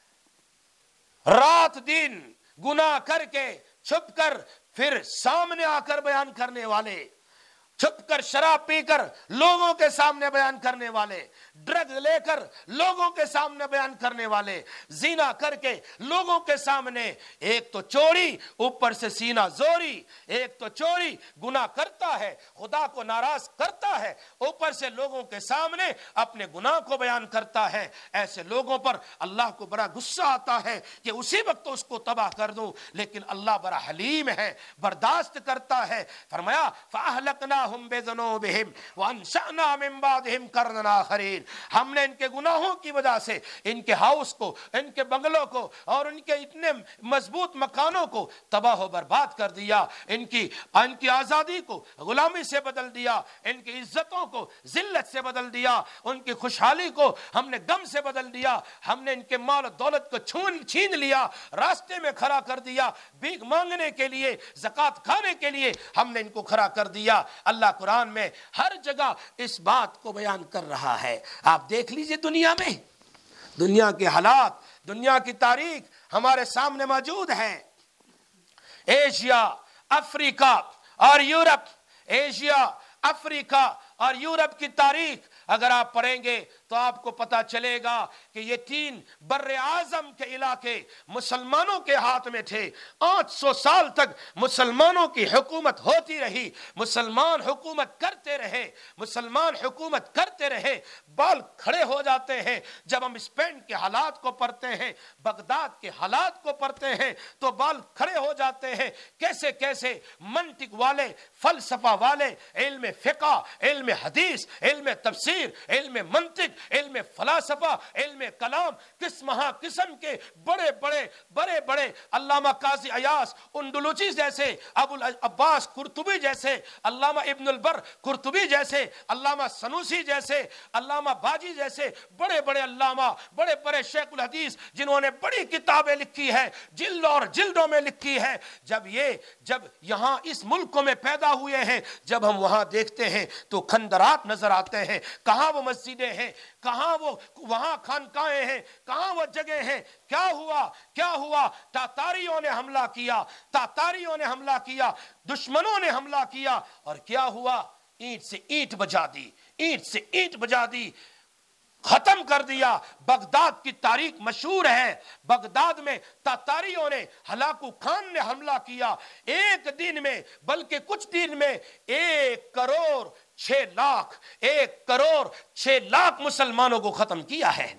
رات دن گناہ کر کے چھپ کر پھر سامنے آ کر بیان کرنے والے، چھپ کر شراب پی کر لوگوں کے سامنے بیان کرنے والے، ڈرگ لے کر لوگوں کے سامنے بیان کرنے والے، زنا کر کے لوگوں کے سامنے، ایک تو چوری اوپر سے سینہ زوری، ایک تو چوری گناہ کرتا ہے، خدا کو ناراض کرتا ہے، اوپر سے لوگوں کے سامنے اپنے گناہ کو بیان کرتا ہے۔ ایسے لوگوں پر اللہ کو بڑا غصہ آتا ہے کہ اسی وقت اس کو تباہ کر دو، لیکن اللہ بڑا حلیم ہے، برداشت کرتا ہے۔ فرمایا فَأَهْلَكْنَاهُمْ بِذُنُوبِهِمْ وَأَنشَأْنَا مِن بَعْدِهِمْ قَرْنًا آخَرِينَ، ہم نے ان کے گناہوں کی وجہ سے ان کے ہاؤس کو، ان کے بنگلوں کو اور ان کے اتنے مضبوط مکانوں کو تباہ و برباد کر دیا، ان کی ان کی آزادی کو غلامی سے بدل دیا، ان کی عزتوں کو ذلت سے بدل دیا، ان کی خوشحالی کو ہم نے غم سے بدل دیا، ہم نے ان کے مال و دولت کو چھین چھین لیا، راستے میں کھڑا کر دیا، بھیک مانگنے کے لیے، زکوٰۃ کھانے کے لیے ہم نے ان کو کھڑا کر دیا۔ اللہ قرآن میں ہر جگہ اس بات کو بیان کر رہا ہے۔ آپ دیکھ لیجئے دنیا میں، دنیا کے حالات، دنیا کی تاریخ ہمارے سامنے موجود ہے۔ ایشیا، افریقہ اور یورپ، ایشیا، افریقہ اور یورپ کی تاریخ اگر آپ پڑھیں گے تو آپ کو پتا چلے گا کہ یہ تین بر اعظم کے علاقے مسلمانوں کے ہاتھ میں تھے۔ آٹھ سو سال تک مسلمانوں کی حکومت ہوتی رہی، مسلمان حکومت کرتے رہے، مسلمان حکومت کرتے رہے۔ بال کھڑے ہو جاتے ہیں جب ہم اسپین کے حالات کو پڑھتے ہیں، بغداد کے حالات کو پڑھتے ہیں تو بال کھڑے ہو جاتے ہیں۔ کیسے کیسے منطق والے، فلسفہ والے، علم فقہ، علم حدیث، علم تفسیر، علم منطق، علم فلسفہ، علم کلام، کس مہا قسم کے بڑے بڑے بڑے بڑے علامہ قاضی ایاز اندلوچی جیسے، ابو العباس قرطبی جیسے، علامہ ابن البر قرطبی جیسے، علامہ سنوسی جیسے، علامہ باجی جیسے بڑے بڑے علامہ، بڑے بڑے شیخ الحدیث جنہوں نے بڑی کتابیں لکھی ہے، جلد اور جلدوں میں لکھی ہے، جب یہ جب یہاں اس ملکوں میں پیدا ہوئے ہیں، جب ہم وہاں دیکھتے ہیں تو کھندرات نظر آتے ہیں۔ کہاں وہ مسجدیں ہیں، کہاں وہ وہاں خانقاہیں ہیں، کہاں وہ جگہ ہیں۔ کیا ہوا کیا ہوا تاتاریوں نے حملہ کیا، تاتاریوں نے حملہ کیا، دشمنوں نے حملہ کیا، اور کیا ہوا؟ اینٹ سے اینٹ بجا دی، اینٹ سے اینٹ بجا دی، ختم کر دیا۔ بغداد کی تاریخ مشہور ہے، بغداد میں تاتاریوں نے، ہلاکو خان نے حملہ کیا، ایک دن میں بلکہ کچھ دن میں ایک کروڑ چھ لاکھ ایک کروڑ چھ لاکھ مسلمانوں کو ختم کیا ہے۔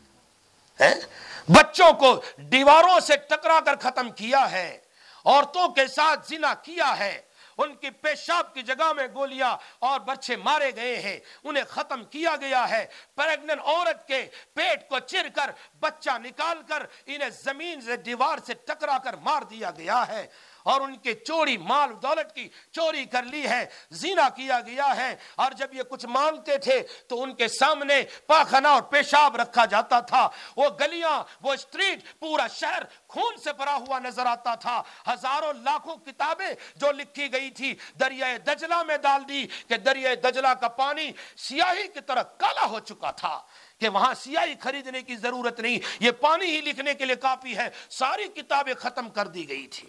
بچوں کو دیواروں سے ٹکرا کر ختم کیا ہے، عورتوں کے ساتھ زنا کیا ہے، ان کی پیشاب کی جگہ میں گولیاں اور بچے مارے گئے ہیں، انہیں ختم کیا گیا ہے۔ پریگننٹ عورت کے پیٹ کو چیر کر بچہ نکال کر انہیں زمین سے دیوار سے ٹکرا کر مار دیا گیا ہے، اور ان کے چوری مال دولت کی چوری کر لی ہے، زنا کیا گیا ہے۔ اور جب یہ کچھ مانگتے تھے تو ان کے سامنے پاخانہ اور پیشاب رکھا جاتا تھا، وہ گلیاں، وہ اسٹریٹ، پورا شہر خون سے بھرا ہوا نظر آتا تھا۔ ہزاروں لاکھوں کتابیں جو لکھی گئی تھی دریائے دجلہ میں ڈال دی کہ دریائے دجلہ کا پانی سیاہی کی طرح کالا ہو چکا تھا، کہ وہاں سیاہی خریدنے کی ضرورت نہیں، یہ پانی ہی لکھنے کے لیے کافی ہے۔ ساری کتابیں ختم کر دی گئی تھی۔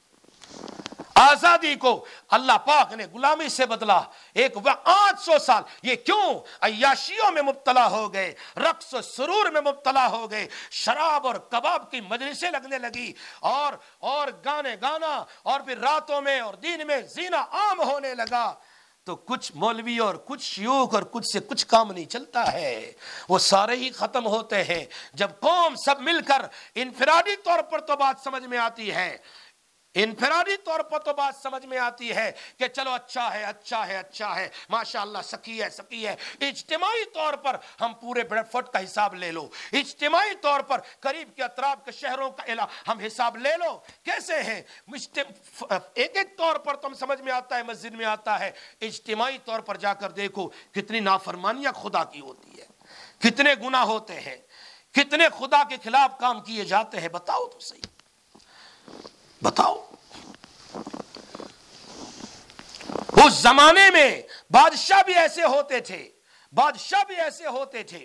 آزادی کو اللہ پاک نے غلامی سے بدلا۔ ایک آٹھ سو سال یہ کیوں؟ عیاشیوں میں مبتلا ہو گئے، رقص و سرور میں مبتلا ہو گئے، شراب اور کباب کی مجلسیں لگنے لگی، اور اور گانے گانا، اور پھر راتوں میں اور دن میں زنا عام ہونے لگا۔ تو کچھ مولوی اور کچھ شیوخ اور کچھ سے کچھ کام نہیں چلتا ہے، وہ سارے ہی ختم ہوتے ہیں۔ جب قوم سب مل کر انفرادی طور پر تو بات سمجھ میں آتی ہے، انفرادی طور پر تو بات سمجھ میں آتی ہے کہ چلو اچھا ہے اچھا ہے اچھا ہے ماشاءاللہ سکی ہے سکی ہے۔ اجتماعی طور پر ہم پورے بریڈ فورٹ کا حساب لے لو، اجتماعی طور پر قریب کے اطراف کے شہروں کا ہم حساب لے لو، کیسے ہیں؟ ایک ایک طور پر تو ہم سمجھ میں آتا ہے، مسجد میں آتا ہے، اجتماعی طور پر جا کر دیکھو کتنی نافرمانیاں خدا کی ہوتی ہے، کتنے گناہ ہوتے ہیں، کتنے خدا کے خلاف کام کیے جاتے ہیں۔ بتاؤ تو صحیح، بتاؤ۔ اس زمانے میں بادشاہ بھی ایسے ہوتے تھے، بادشاہ بھی ایسے ہوتے تھے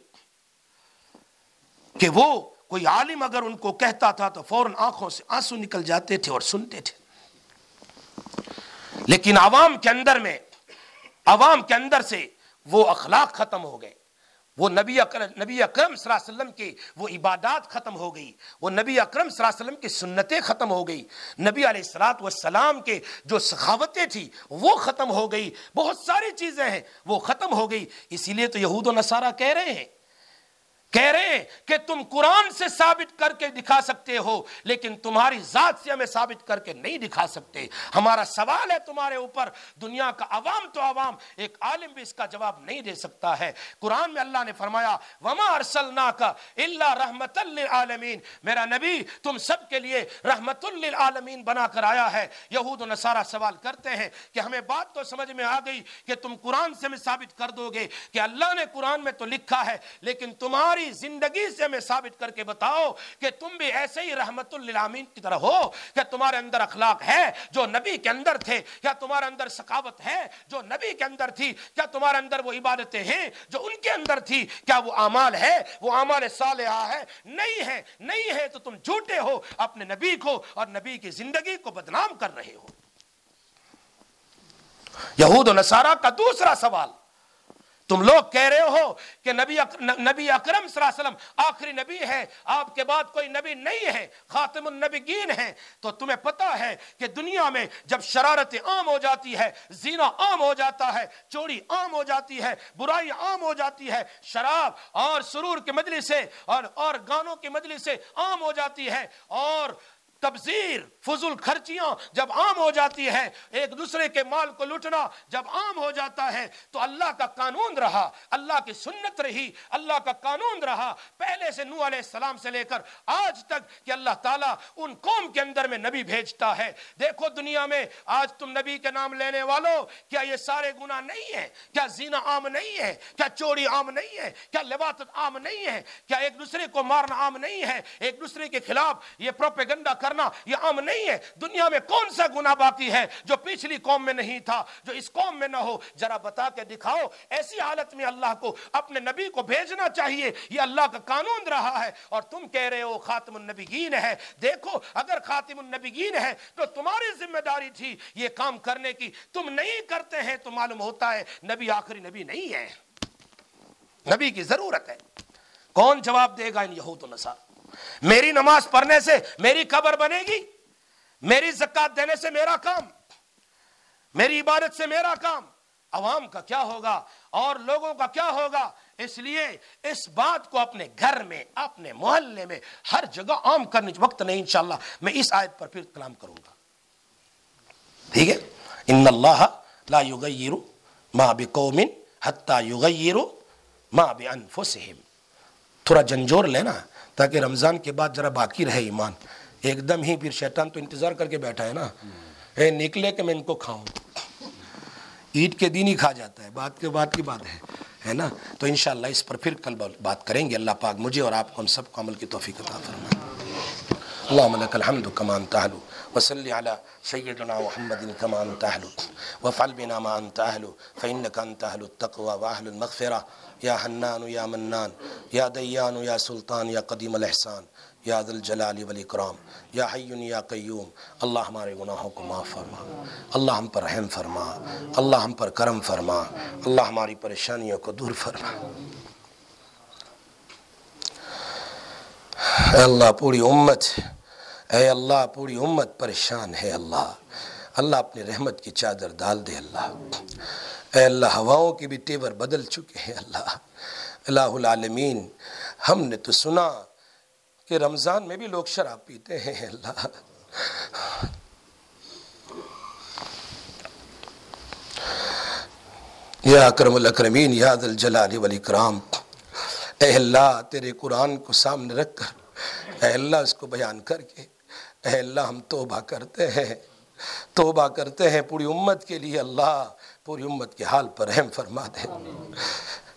کہ وہ کوئی عالم اگر ان کو کہتا تھا تو فوراً آنکھوں سے آنسو نکل جاتے تھے اور سنتے تھے۔ لیکن عوام کے اندر میں عوام کے اندر سے وہ اخلاق ختم ہو گئے، وہ نبی اکرم نبی اکرم صلی اللہ علیہ وسلم کی وہ عبادات ختم ہو گئی، وہ نبی اکرم صلی اللہ علیہ وسلم کی سنتیں ختم ہو گئی، نبی علیہ الصلوۃ والسلام کے جو سخاوتیں تھی وہ ختم ہو گئی، بہت ساری چیزیں ہیں وہ ختم ہو گئی۔ اسی لیے تو یہود و نصارہ کہہ رہے ہیں کہہ رہے ہیں کہ تم قرآن سے ثابت کر کے دکھا سکتے ہو لیکن تمہاری ذات سے ہمیں ثابت کر کے نہیں دکھا سکتے۔ ہمارا سوال ہے تمہارے اوپر، دنیا کا عوام تو عوام، ایک عالم بھی اس کا جواب نہیں دے سکتا ہے۔ قرآن میں اللہ نے فرمایا وَمَا أَرْسَلْنَاكَ إِلَّا رَحْمَةً لِّلْعَالَمِينَ، میرا نبی تم سب کے لیے رحمت للعالمین بنا کر آیا ہے۔ یہود و نصارہ سوال کرتے ہیں کہ ہمیں بات تو سمجھ میں آ گئی کہ تم قرآن سے ہمیں ثابت کر دو گے کہ اللہ نے قرآن میں تو لکھا ہے، لیکن تمہاری زندگی سے ہمیں ثابت کر کے بتاؤ کہ تم بھی ایسے ہی رحمت للعالمین کی طرح ہو، کیا تمہارے اندر اخلاق ہے جو نبی کے اندر تھے، کیا تمہارے اندر سخاوت ہے جو نبی کے اندر تھی، کیا تمہارے اندر وہ عبادتیں ہیں جو ان کے اندر تھی، کیا وہ اعمال ہے وہ اعمال صالحہ ہے؟ نہیں ہے، نہیں ہے تو تم جھوٹے ہو، اپنے نبی کو اور نبی کی زندگی کو بدنام کر رہے ہو۔ یہود و نصارہ کا دوسرا سوال، تم لوگ کہہ رہے ہو کہ نبی نبی اکرم صلی اللہ علیہ وسلم آخری نبی ہے، آپ کے بعد کوئی نبی نہیں ہے، خاتم النبیین ہیں، تو تمہیں پتا ہے کہ دنیا میں جب شرارت عام ہو جاتی ہے، زنا عام ہو جاتا ہے، چوری عام ہو جاتی ہے، برائی عام ہو جاتی ہے، شراب اور سرور کی مجلسیں اور اور گانوں کی مجلسیں عام ہو جاتی ہے، اور تبذیر فضول خرچیاں جب عام ہو جاتی ہے، ایک دوسرے کے مال کو لوٹنا جب عام ہو جاتا ہے، تو اللہ کا قانون رہا، اللہ کی سنت رہی، اللہ کا قانون رہا پہلے سے نوح علیہ السلام سے لے کر آج تک کہ اللہ تعالیٰ ان قوم کے اندر میں نبی بھیجتا ہے۔ دیکھو دنیا میں آج تم نبی کے نام لینے والوں، کیا یہ سارے گناہ نہیں ہیں؟ کیا زنا عام نہیں ہے؟ کیا چوری عام نہیں ہے؟ کیا لواطت عام نہیں ہے؟ کیا ایک دوسرے کو مارنا عام نہیں ہے؟ ایک دوسرے کے خلاف یہ پروپیگنڈا کرنا یہ عام نہیں ہے؟ دنیا میں کون سا گناہ باقی ہے جو پچھلی قوم میں نہیں تھا، جو اس قوم میں نہ ہو؟ ذرا بتا کے دکھاؤ۔ ایسی حالت میں اللہ کو اپنے نبی کو بھیجنا چاہیے، یہ اللہ کا قانون رہا ہے، اور تم کہہ رہے ہو خاتم النبیین ہے۔ دیکھو اگر خاتم النبیین ہے تو تمہاری ذمہ داری تھی یہ کام کرنے کی، تم نہیں کرتے ہیں تو معلوم ہوتا ہے نبی آخری نبی نہیں ہے، نبی کی ضرورت ہے۔ کون جواب دے گا ان یہود و نصارہ؟ میری نماز پڑھنے سے میری قبر بنے گی، میری زکات دینے سے میرا کام، میری عبادت سے میرا کام، عوام کا کیا ہوگا اور لوگوں کا کیا ہوگا؟ اس لیے اس بات کو اپنے گھر میں، اپنے محلے میں، ہر جگہ عام کرنے وقت نہیں، انشاءاللہ میں اس آیت پر پھر کلام کروں گا، ٹھیک ہے؟ ان اللہ لا یغیر ما بقوم حتی یغیروا ما بانفسہم۔ تھوڑا جھنجھوڑ لینا تاکہ رمضان کے بعد ذرا باقی رہے ایمان۔ ایک دم ہی پھر شیطان تو انتظار کر کے بیٹھا ہے نا، اے نکلے کہ میں ان کو کھاؤں، عید کے دن ہی کھا جاتا ہے، بات کے بعد کی بات ہے ہے نا۔ تو انشاءاللہ اس پر پھر کل بات کریں گے۔ اللہ پاک مجھے اور آپ کو ہم سب کو عمل کی توفیق عطا فرمائے۔ اللهم لك الحمد كما أنت أهل، وصل على سيدنا محمد كما أنت أهل، وافعل بنا ما أنت أهل، فإنك أنت أهل التقوى وأهل المغفرة، يا حنان يا منان يا ديان يا سلطان يا قديم الإحسان یا ذا الجلال والاکرام یا حی یا قیوم۔ اللہ ہمارے گناہوں کو معاف فرما، اللہ ہم پر رحم فرما، اللہ ہم پر کرم فرما، اللہ ہماری پریشانیوں کو دور فرما۔ اے اللہ پوری امت اے اللہ پوری امت پریشان ہے اللہ، اللہ اپنی رحمت کی چادر ڈال دے اللہ۔ اے اللہ ہواؤں کی بھی تیور بدل چکے ہیں اللہ۔ الہ العالمین ہم نے تو سنا کہ رمضان میں بھی لوگ شراب پیتے ہیں اللہ، یا اکرم الاکرمین یا ذا الجلال والاکرام۔ اے اللہ تیرے قرآن کو سامنے رکھ کر اے اللہ اس کو بیان کر کے اے اللہ ہم توبہ کرتے ہیں، توبہ کرتے ہیں پوری امت کے لیے اللہ، پوری امت کے حال پر رحم فرما دے۔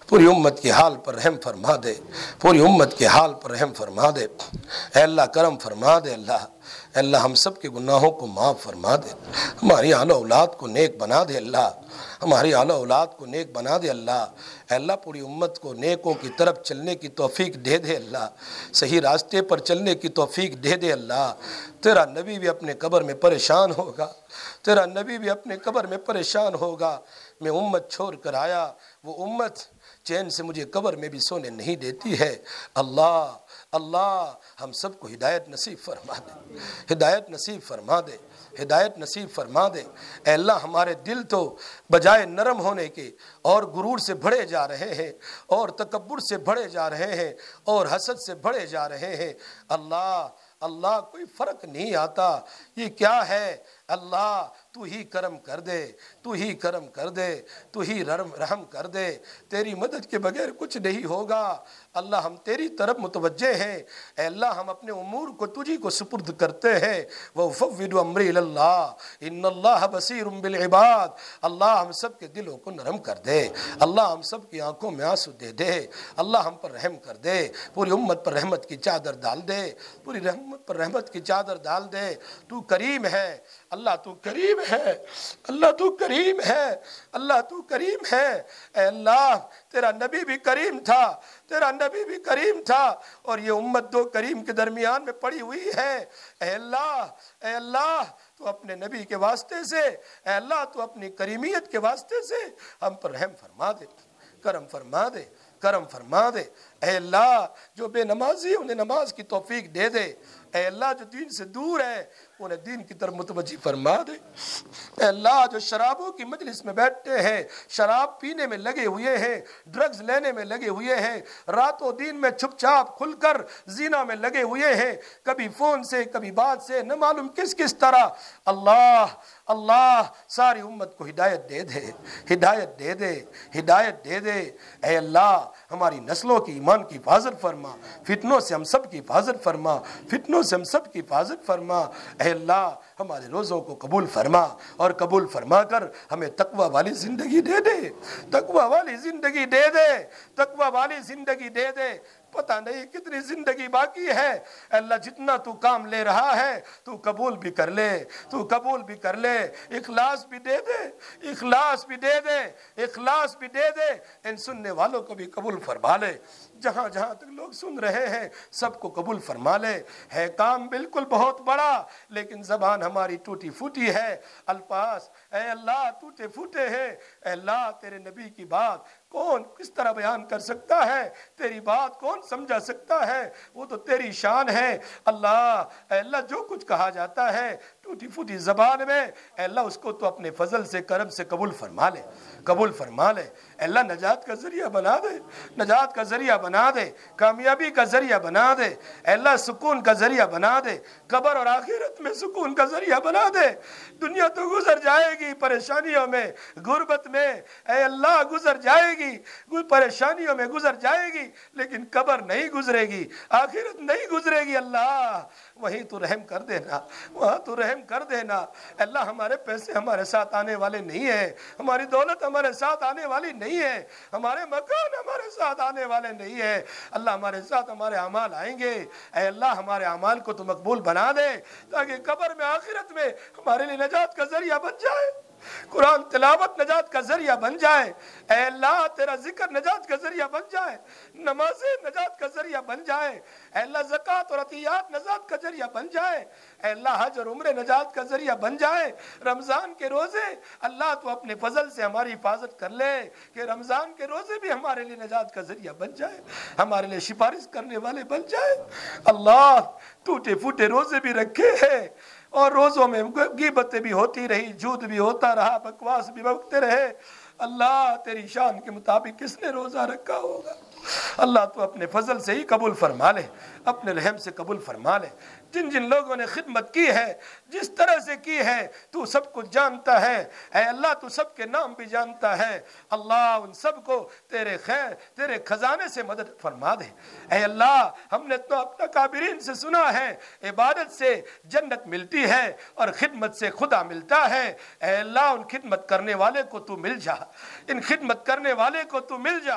پوری امت کے حال پر رحم فرما دے، پوری امت کے حال پر رحم فرما دے۔ اے اللہ کرم فرما دے، اللہ اے اللہ ہم سب کے گناہوں کو معاف فرما دے، ہماری اہل اولاد کو نیک بنا دے اللہ، ہماری اہل اولاد کو نیک بنا دے اللہ۔ اے اللہ پوری امت کو نیکوں کی طرف چلنے کی توفیق دے دے اللہ، صحیح راستے پر چلنے کی توفیق دے دے اللہ۔ تیرا نبی بھی اپنے قبر میں پریشان ہوگا، تیرا نبی بھی اپنے قبر میں پریشان ہوگا، میں امت چھوڑ کر آیا، وہ امت چین سے مجھے قبر میں بھی سونے نہیں دیتی ہے۔ اللہ اللہ ہم سب کو ہدایت نصیب فرما دے، ہدایت نصیب فرما دے، ہدایت نصیب فرما دے۔ اے اللہ ہمارے دل تو بجائے نرم ہونے کے اور غرور سے بھرے جا رہے ہیں، اور تکبر سے بھرے جا رہے ہیں، اور حسد سے بھرے جا رہے ہیں۔ اللہ اللہ کوئی فرق نہیں آتا، یہ کیا ہے؟ اللہ تو ہی کرم کر دے، تو ہی کرم کر دے، تو ہی رحم کر دے، تیری مدد کے بغیر کچھ نہیں ہوگا۔ اللہ ہم تیری طرف متوجہ ہیں، اے اللہ ہم اپنے امور کو تجھی کو سپرد کرتے ہیں۔ وَأُفَوِّضُ أَمْرِي إِلَى اللَّهِ إِنَّ اللَّهَ بَصِيرٌ بِالْعِبَادِ۔ اللہ ہم سب کے دلوں کو نرم کر دے، اللہ ہم سب کی آنکھوں میں آنسو دے دے، اللہ ہم پر رحم کر دے، پوری امت پر رحمت کی چادر ڈال دے، پوری رحمت پر رحمت کی چادر ڈال دے۔ تو کریم ہے اللہ، تو کریم ہے اللہ، تو کریم ہے اللہ، تو کریم ہے۔ اے اللہ تیرا نبی بھی کریم تھا، تیرا نبی بھی کریم تھا، اور یہ امت دو کریم کے درمیان میں پڑی ہوئی ہے۔ اے اللہ اے اللہ تو اپنے نبی کے واسطے سے، اے اللہ تو اپنی کریمیت کے واسطے سے ہم پر رحم فرما دے، کرم فرما دے، کرم فرما دے۔ اے اللہ جو بے نمازی انہیں نماز کی توفیق دے دے، اے اللہ جو دین سے دور ہے انہیں دین کی طرف متوجہ فرما دے۔ اے اللہ جو شرابوں کی مجلس میں بیٹھتے ہیں، شراب پینے میں لگے ہوئے ہیں، ڈرگز لینے میں لگے ہوئے ہیں، رات و دن میں چھپ چھاپ کھل کر زنا میں لگے ہوئے ہیں، کبھی فون سے کبھی بات سے نہ معلوم کس کس طرح، اللہ اللہ ساری امت کو ہدایت دے دے، ہدایت دے دے، ہدایت دے دے۔ اے اللہ ہماری نسلوں کی ایمان کی حفاظت فرما، فتنوں سے ہم سب کی حفاظت فرما، فتنوں سے ہم سب کی حفاظت فرما۔ اے اللہ ہمارے روزوں کو قبول فرما، اور قبول فرما کر ہمیں تقوی والی زندگی دے دے، تقوی والی زندگی دے دے، تقوی والی زندگی دے دے۔ پتہ نہیں کتنی زندگی باقی ہے، اللہ جتنا تو کام لے رہا ہے تو قبول بھی کر لے، تو قبول بھی کر لے، اخلاص بھی دے دے، اخلاص بھی دے دے، اخلاص بھی دے دے۔ ان سننے والوں کو بھی قبول فرما لے، جہاں جہاں تک لوگ سن رہے ہیں سب کو قبول فرما لے۔ ہے کام بالکل بہت بڑا، لیکن زبان ہماری ٹوٹی پھوٹی ہے، الفاظ اے اللہ ٹوٹے پھوٹے ہیں۔ اے اللہ تیرے نبی کی بات کون کس طرح بیان کر سکتا ہے، تیری بات کون سمجھا سکتا ہے، وہ تو تیری شان ہے۔ اللہ اے اللہ جو کچھ کہا جاتا ہے ٹوٹی پھوٹی زبان میں، اے اللہ اس کو تو اپنے فضل سے کرم سے قبول فرما لے، قبول فرما لے۔ اے اللہ نجات کا ذریعہ بنا دے، نجات کا ذریعہ بنا دے، کامیابی کا ذریعہ بنا دے، اے اللہ سکون کا ذریعہ بنا دے، قبر اور آخرت میں سکون کا ذریعہ بنا دے۔ دنیا تو گزر جائے گی پریشانیوں میں، غربت میں، اے اللہ گزر جائے گی، پریشانیوں میں گزر جائے گی، لیکن قبر نہیں گزرے گی، آخرت نہیں گزرے گی۔ اللہ وہیں تو رحم کر دینا، وہاں تو رحم کر دینا۔ اللہ ہمارے پیسے ہمارے ساتھ آنے والے نہیں ہیں، ہماری دولت ہمارے ساتھ آنے والی نہیں ہے، ہمارے مکان ہمارے ساتھ آنے والے نہیں ہیں۔ اللہ ہمارے ساتھ ہمارے اعمال آئیں گے، اے اللہ ہمارے اعمال کو تو مقبول بنا دے، تاکہ قبر میں آخرت میں ہمارے لیے نجات کا ذریعہ بن جائے، قرآن تلاوت نجات کا ذریعہ بن جائے، اے اللہ تیرا ذکر نجات کا ذریعہ بن جائے، نمازیں نجات کا ذریعہ بن جائے، اے اللہ زکوٰۃ اور عطیات نجات کا ذریعہ بن جائے، اے اللہ حج اور عمرے نجات کا ذریعہ بن جائے۔ رمضان کے روزے اللہ تو اپنے فضل سے ہماری حفاظت کر لے کہ رمضان کے روزے بھی ہمارے لیے نجات کا ذریعہ بن جائے، ہمارے لیے سفارش کرنے والے بن جائے۔ اللہ ٹوٹے پھوٹے روزے بھی رکھے ہیں، اور روزوں میں غیبتیں بھی ہوتی رہی، جھوٹ بھی ہوتا رہا، بکواس بھی بکتے رہے۔ اللہ تیری شان کے مطابق کس نے روزہ رکھا ہوگا؟ اللہ تو اپنے فضل سے ہی قبول فرما لے، اپنے رحم سے قبول فرما لے۔ جن جن لوگوں نے خدمت کی ہے، جس طرح سے کی ہے، تو سب کچھ جانتا ہے، اے اللہ تو سب کے نام بھی جانتا ہے۔ اللہ ان سب کو تیرے خیر تیرے خزانے سے مدد فرما دے۔ اے اللہ ہم نے تو اپنا کابرین سے سنا ہے عبادت سے جنت ملتی ہے اور خدمت سے خدا ملتا ہے۔ اے اللہ ان خدمت کرنے والے کو تو مل جا، ان خدمت کرنے والے کو تو مل جا۔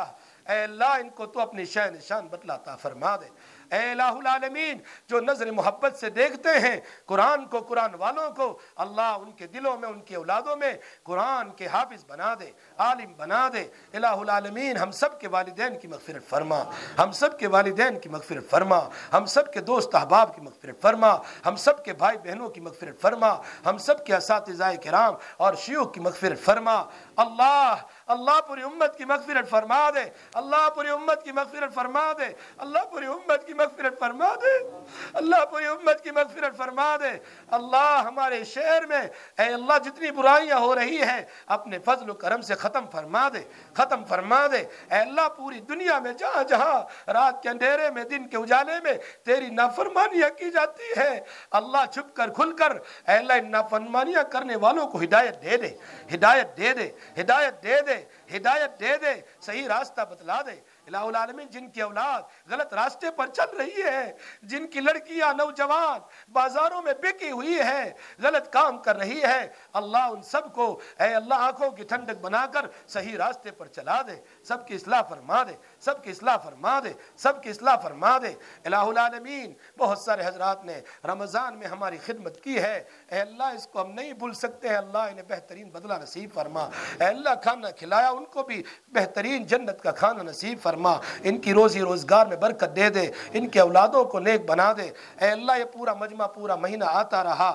اے اللہ ان کو تو اپنی شان نشان بتلاتا فرما دے۔ اے الہ العالمین جو نظر محبت سے دیکھتے ہیں قرآن کو، قرآن والوں کو، اللہ ان کے دلوں میں، ان کی اولادوں میں قرآن کے حافظ بنا دے، عالم بنا دے۔ الہ العالمین ہم سب کے والدین کی مغفرت فرما، ہم سب کے والدین کی مغفرت فرما، ہم سب کے دوست احباب کی مغفرت فرما، ہم سب کے بھائی بہنوں کی مغفرت فرما، ہم سب کے اساتذہ کرام اور شیوخ کی مغفرت فرما۔ اللہ اللہ پوری امت کی مغفرت فرما دے، اللہ پوری امت کی مغفرت فرما دے، اللہ پوری امت کی مغفرت فرما دے، اللہ پوری امت کی مغفرت فرما دے۔ اللہ ہمارے شہر میں اے اللہ جتنی برائیاں ہو رہی ہیں اپنے فضل و کرم سے ختم فرما دے، ختم فرما دے۔ اے اللہ پوری دنیا میں جہاں جہاں رات کے اندھیرے میں، دن کے اجالے میں تیری نافرمانیاں کی جاتی ہے، اللہ چھپ کر کھل کر اے اللہ ان نافرمانیاں کرنے والوں کو ہدایت دے دے، ہدایت دے دے، ہدایت دے دے، ہدایت دے دے، صحیح راستہ بتلا دے۔ الہ العالمین جن کی اولاد غلط راستے پر چل رہی ہے، جن کی لڑکیاں نوجوان بازاروں میں بکی ہوئی ہے، غلط کام کر رہی ہے، اللہ ان سب کو اے اللہ آنکھوں کی ٹھنڈک بنا کر صحیح راستے پر چلا دے، سب کی اصلاح فرما دے، سب کی اصلاح فرما دے، سب کی اصلاح فرما دے۔ الہ العالمین بہت سارے حضرات نے رمضان میں ہماری خدمت کی ہے، اے اللہ اس کو ہم نہیں بھول سکتے ہیں، اللہ انہیں بہترین بدلہ نصیب فرما۔ اے اللہ کھانا کھلایا ان کو بھی بہترین جنت کا کھانا نصیب فرما، ان کی روزی روزگار میں برکت دے دے، ان کے اولادوں کو نیک بنا دے۔ اے اللہ یہ پورا مجمع پورا مہینہ آتا رہا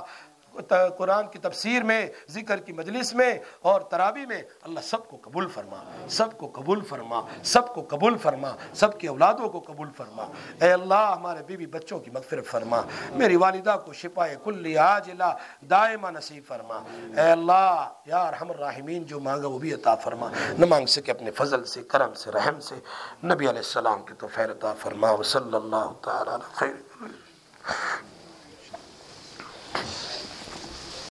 قرآن کی تفسیر میں، ذکر کی مجلس میں اور تراویح میں، اللہ سب کو قبول فرما، سب کو قبول فرما، سب کو قبول فرما، سب کی اولادوں کو قبول فرما۔ اے اللہ ہمارے بیوی بچوں کی مغفرت فرما، میری والدہ کو شفائے کلی عاجلہ دائمہ نصیب فرما۔ اے اللہ یا ارحم الراحمین جو مانگا وہ بھی عطا فرما، نہ مانگ سکے اپنے فضل سے، کرم سے، رحم سے، نبی علیہ السلام کی تو خیر عطا فرما۔ وصلی اللہ تعالی علی خیر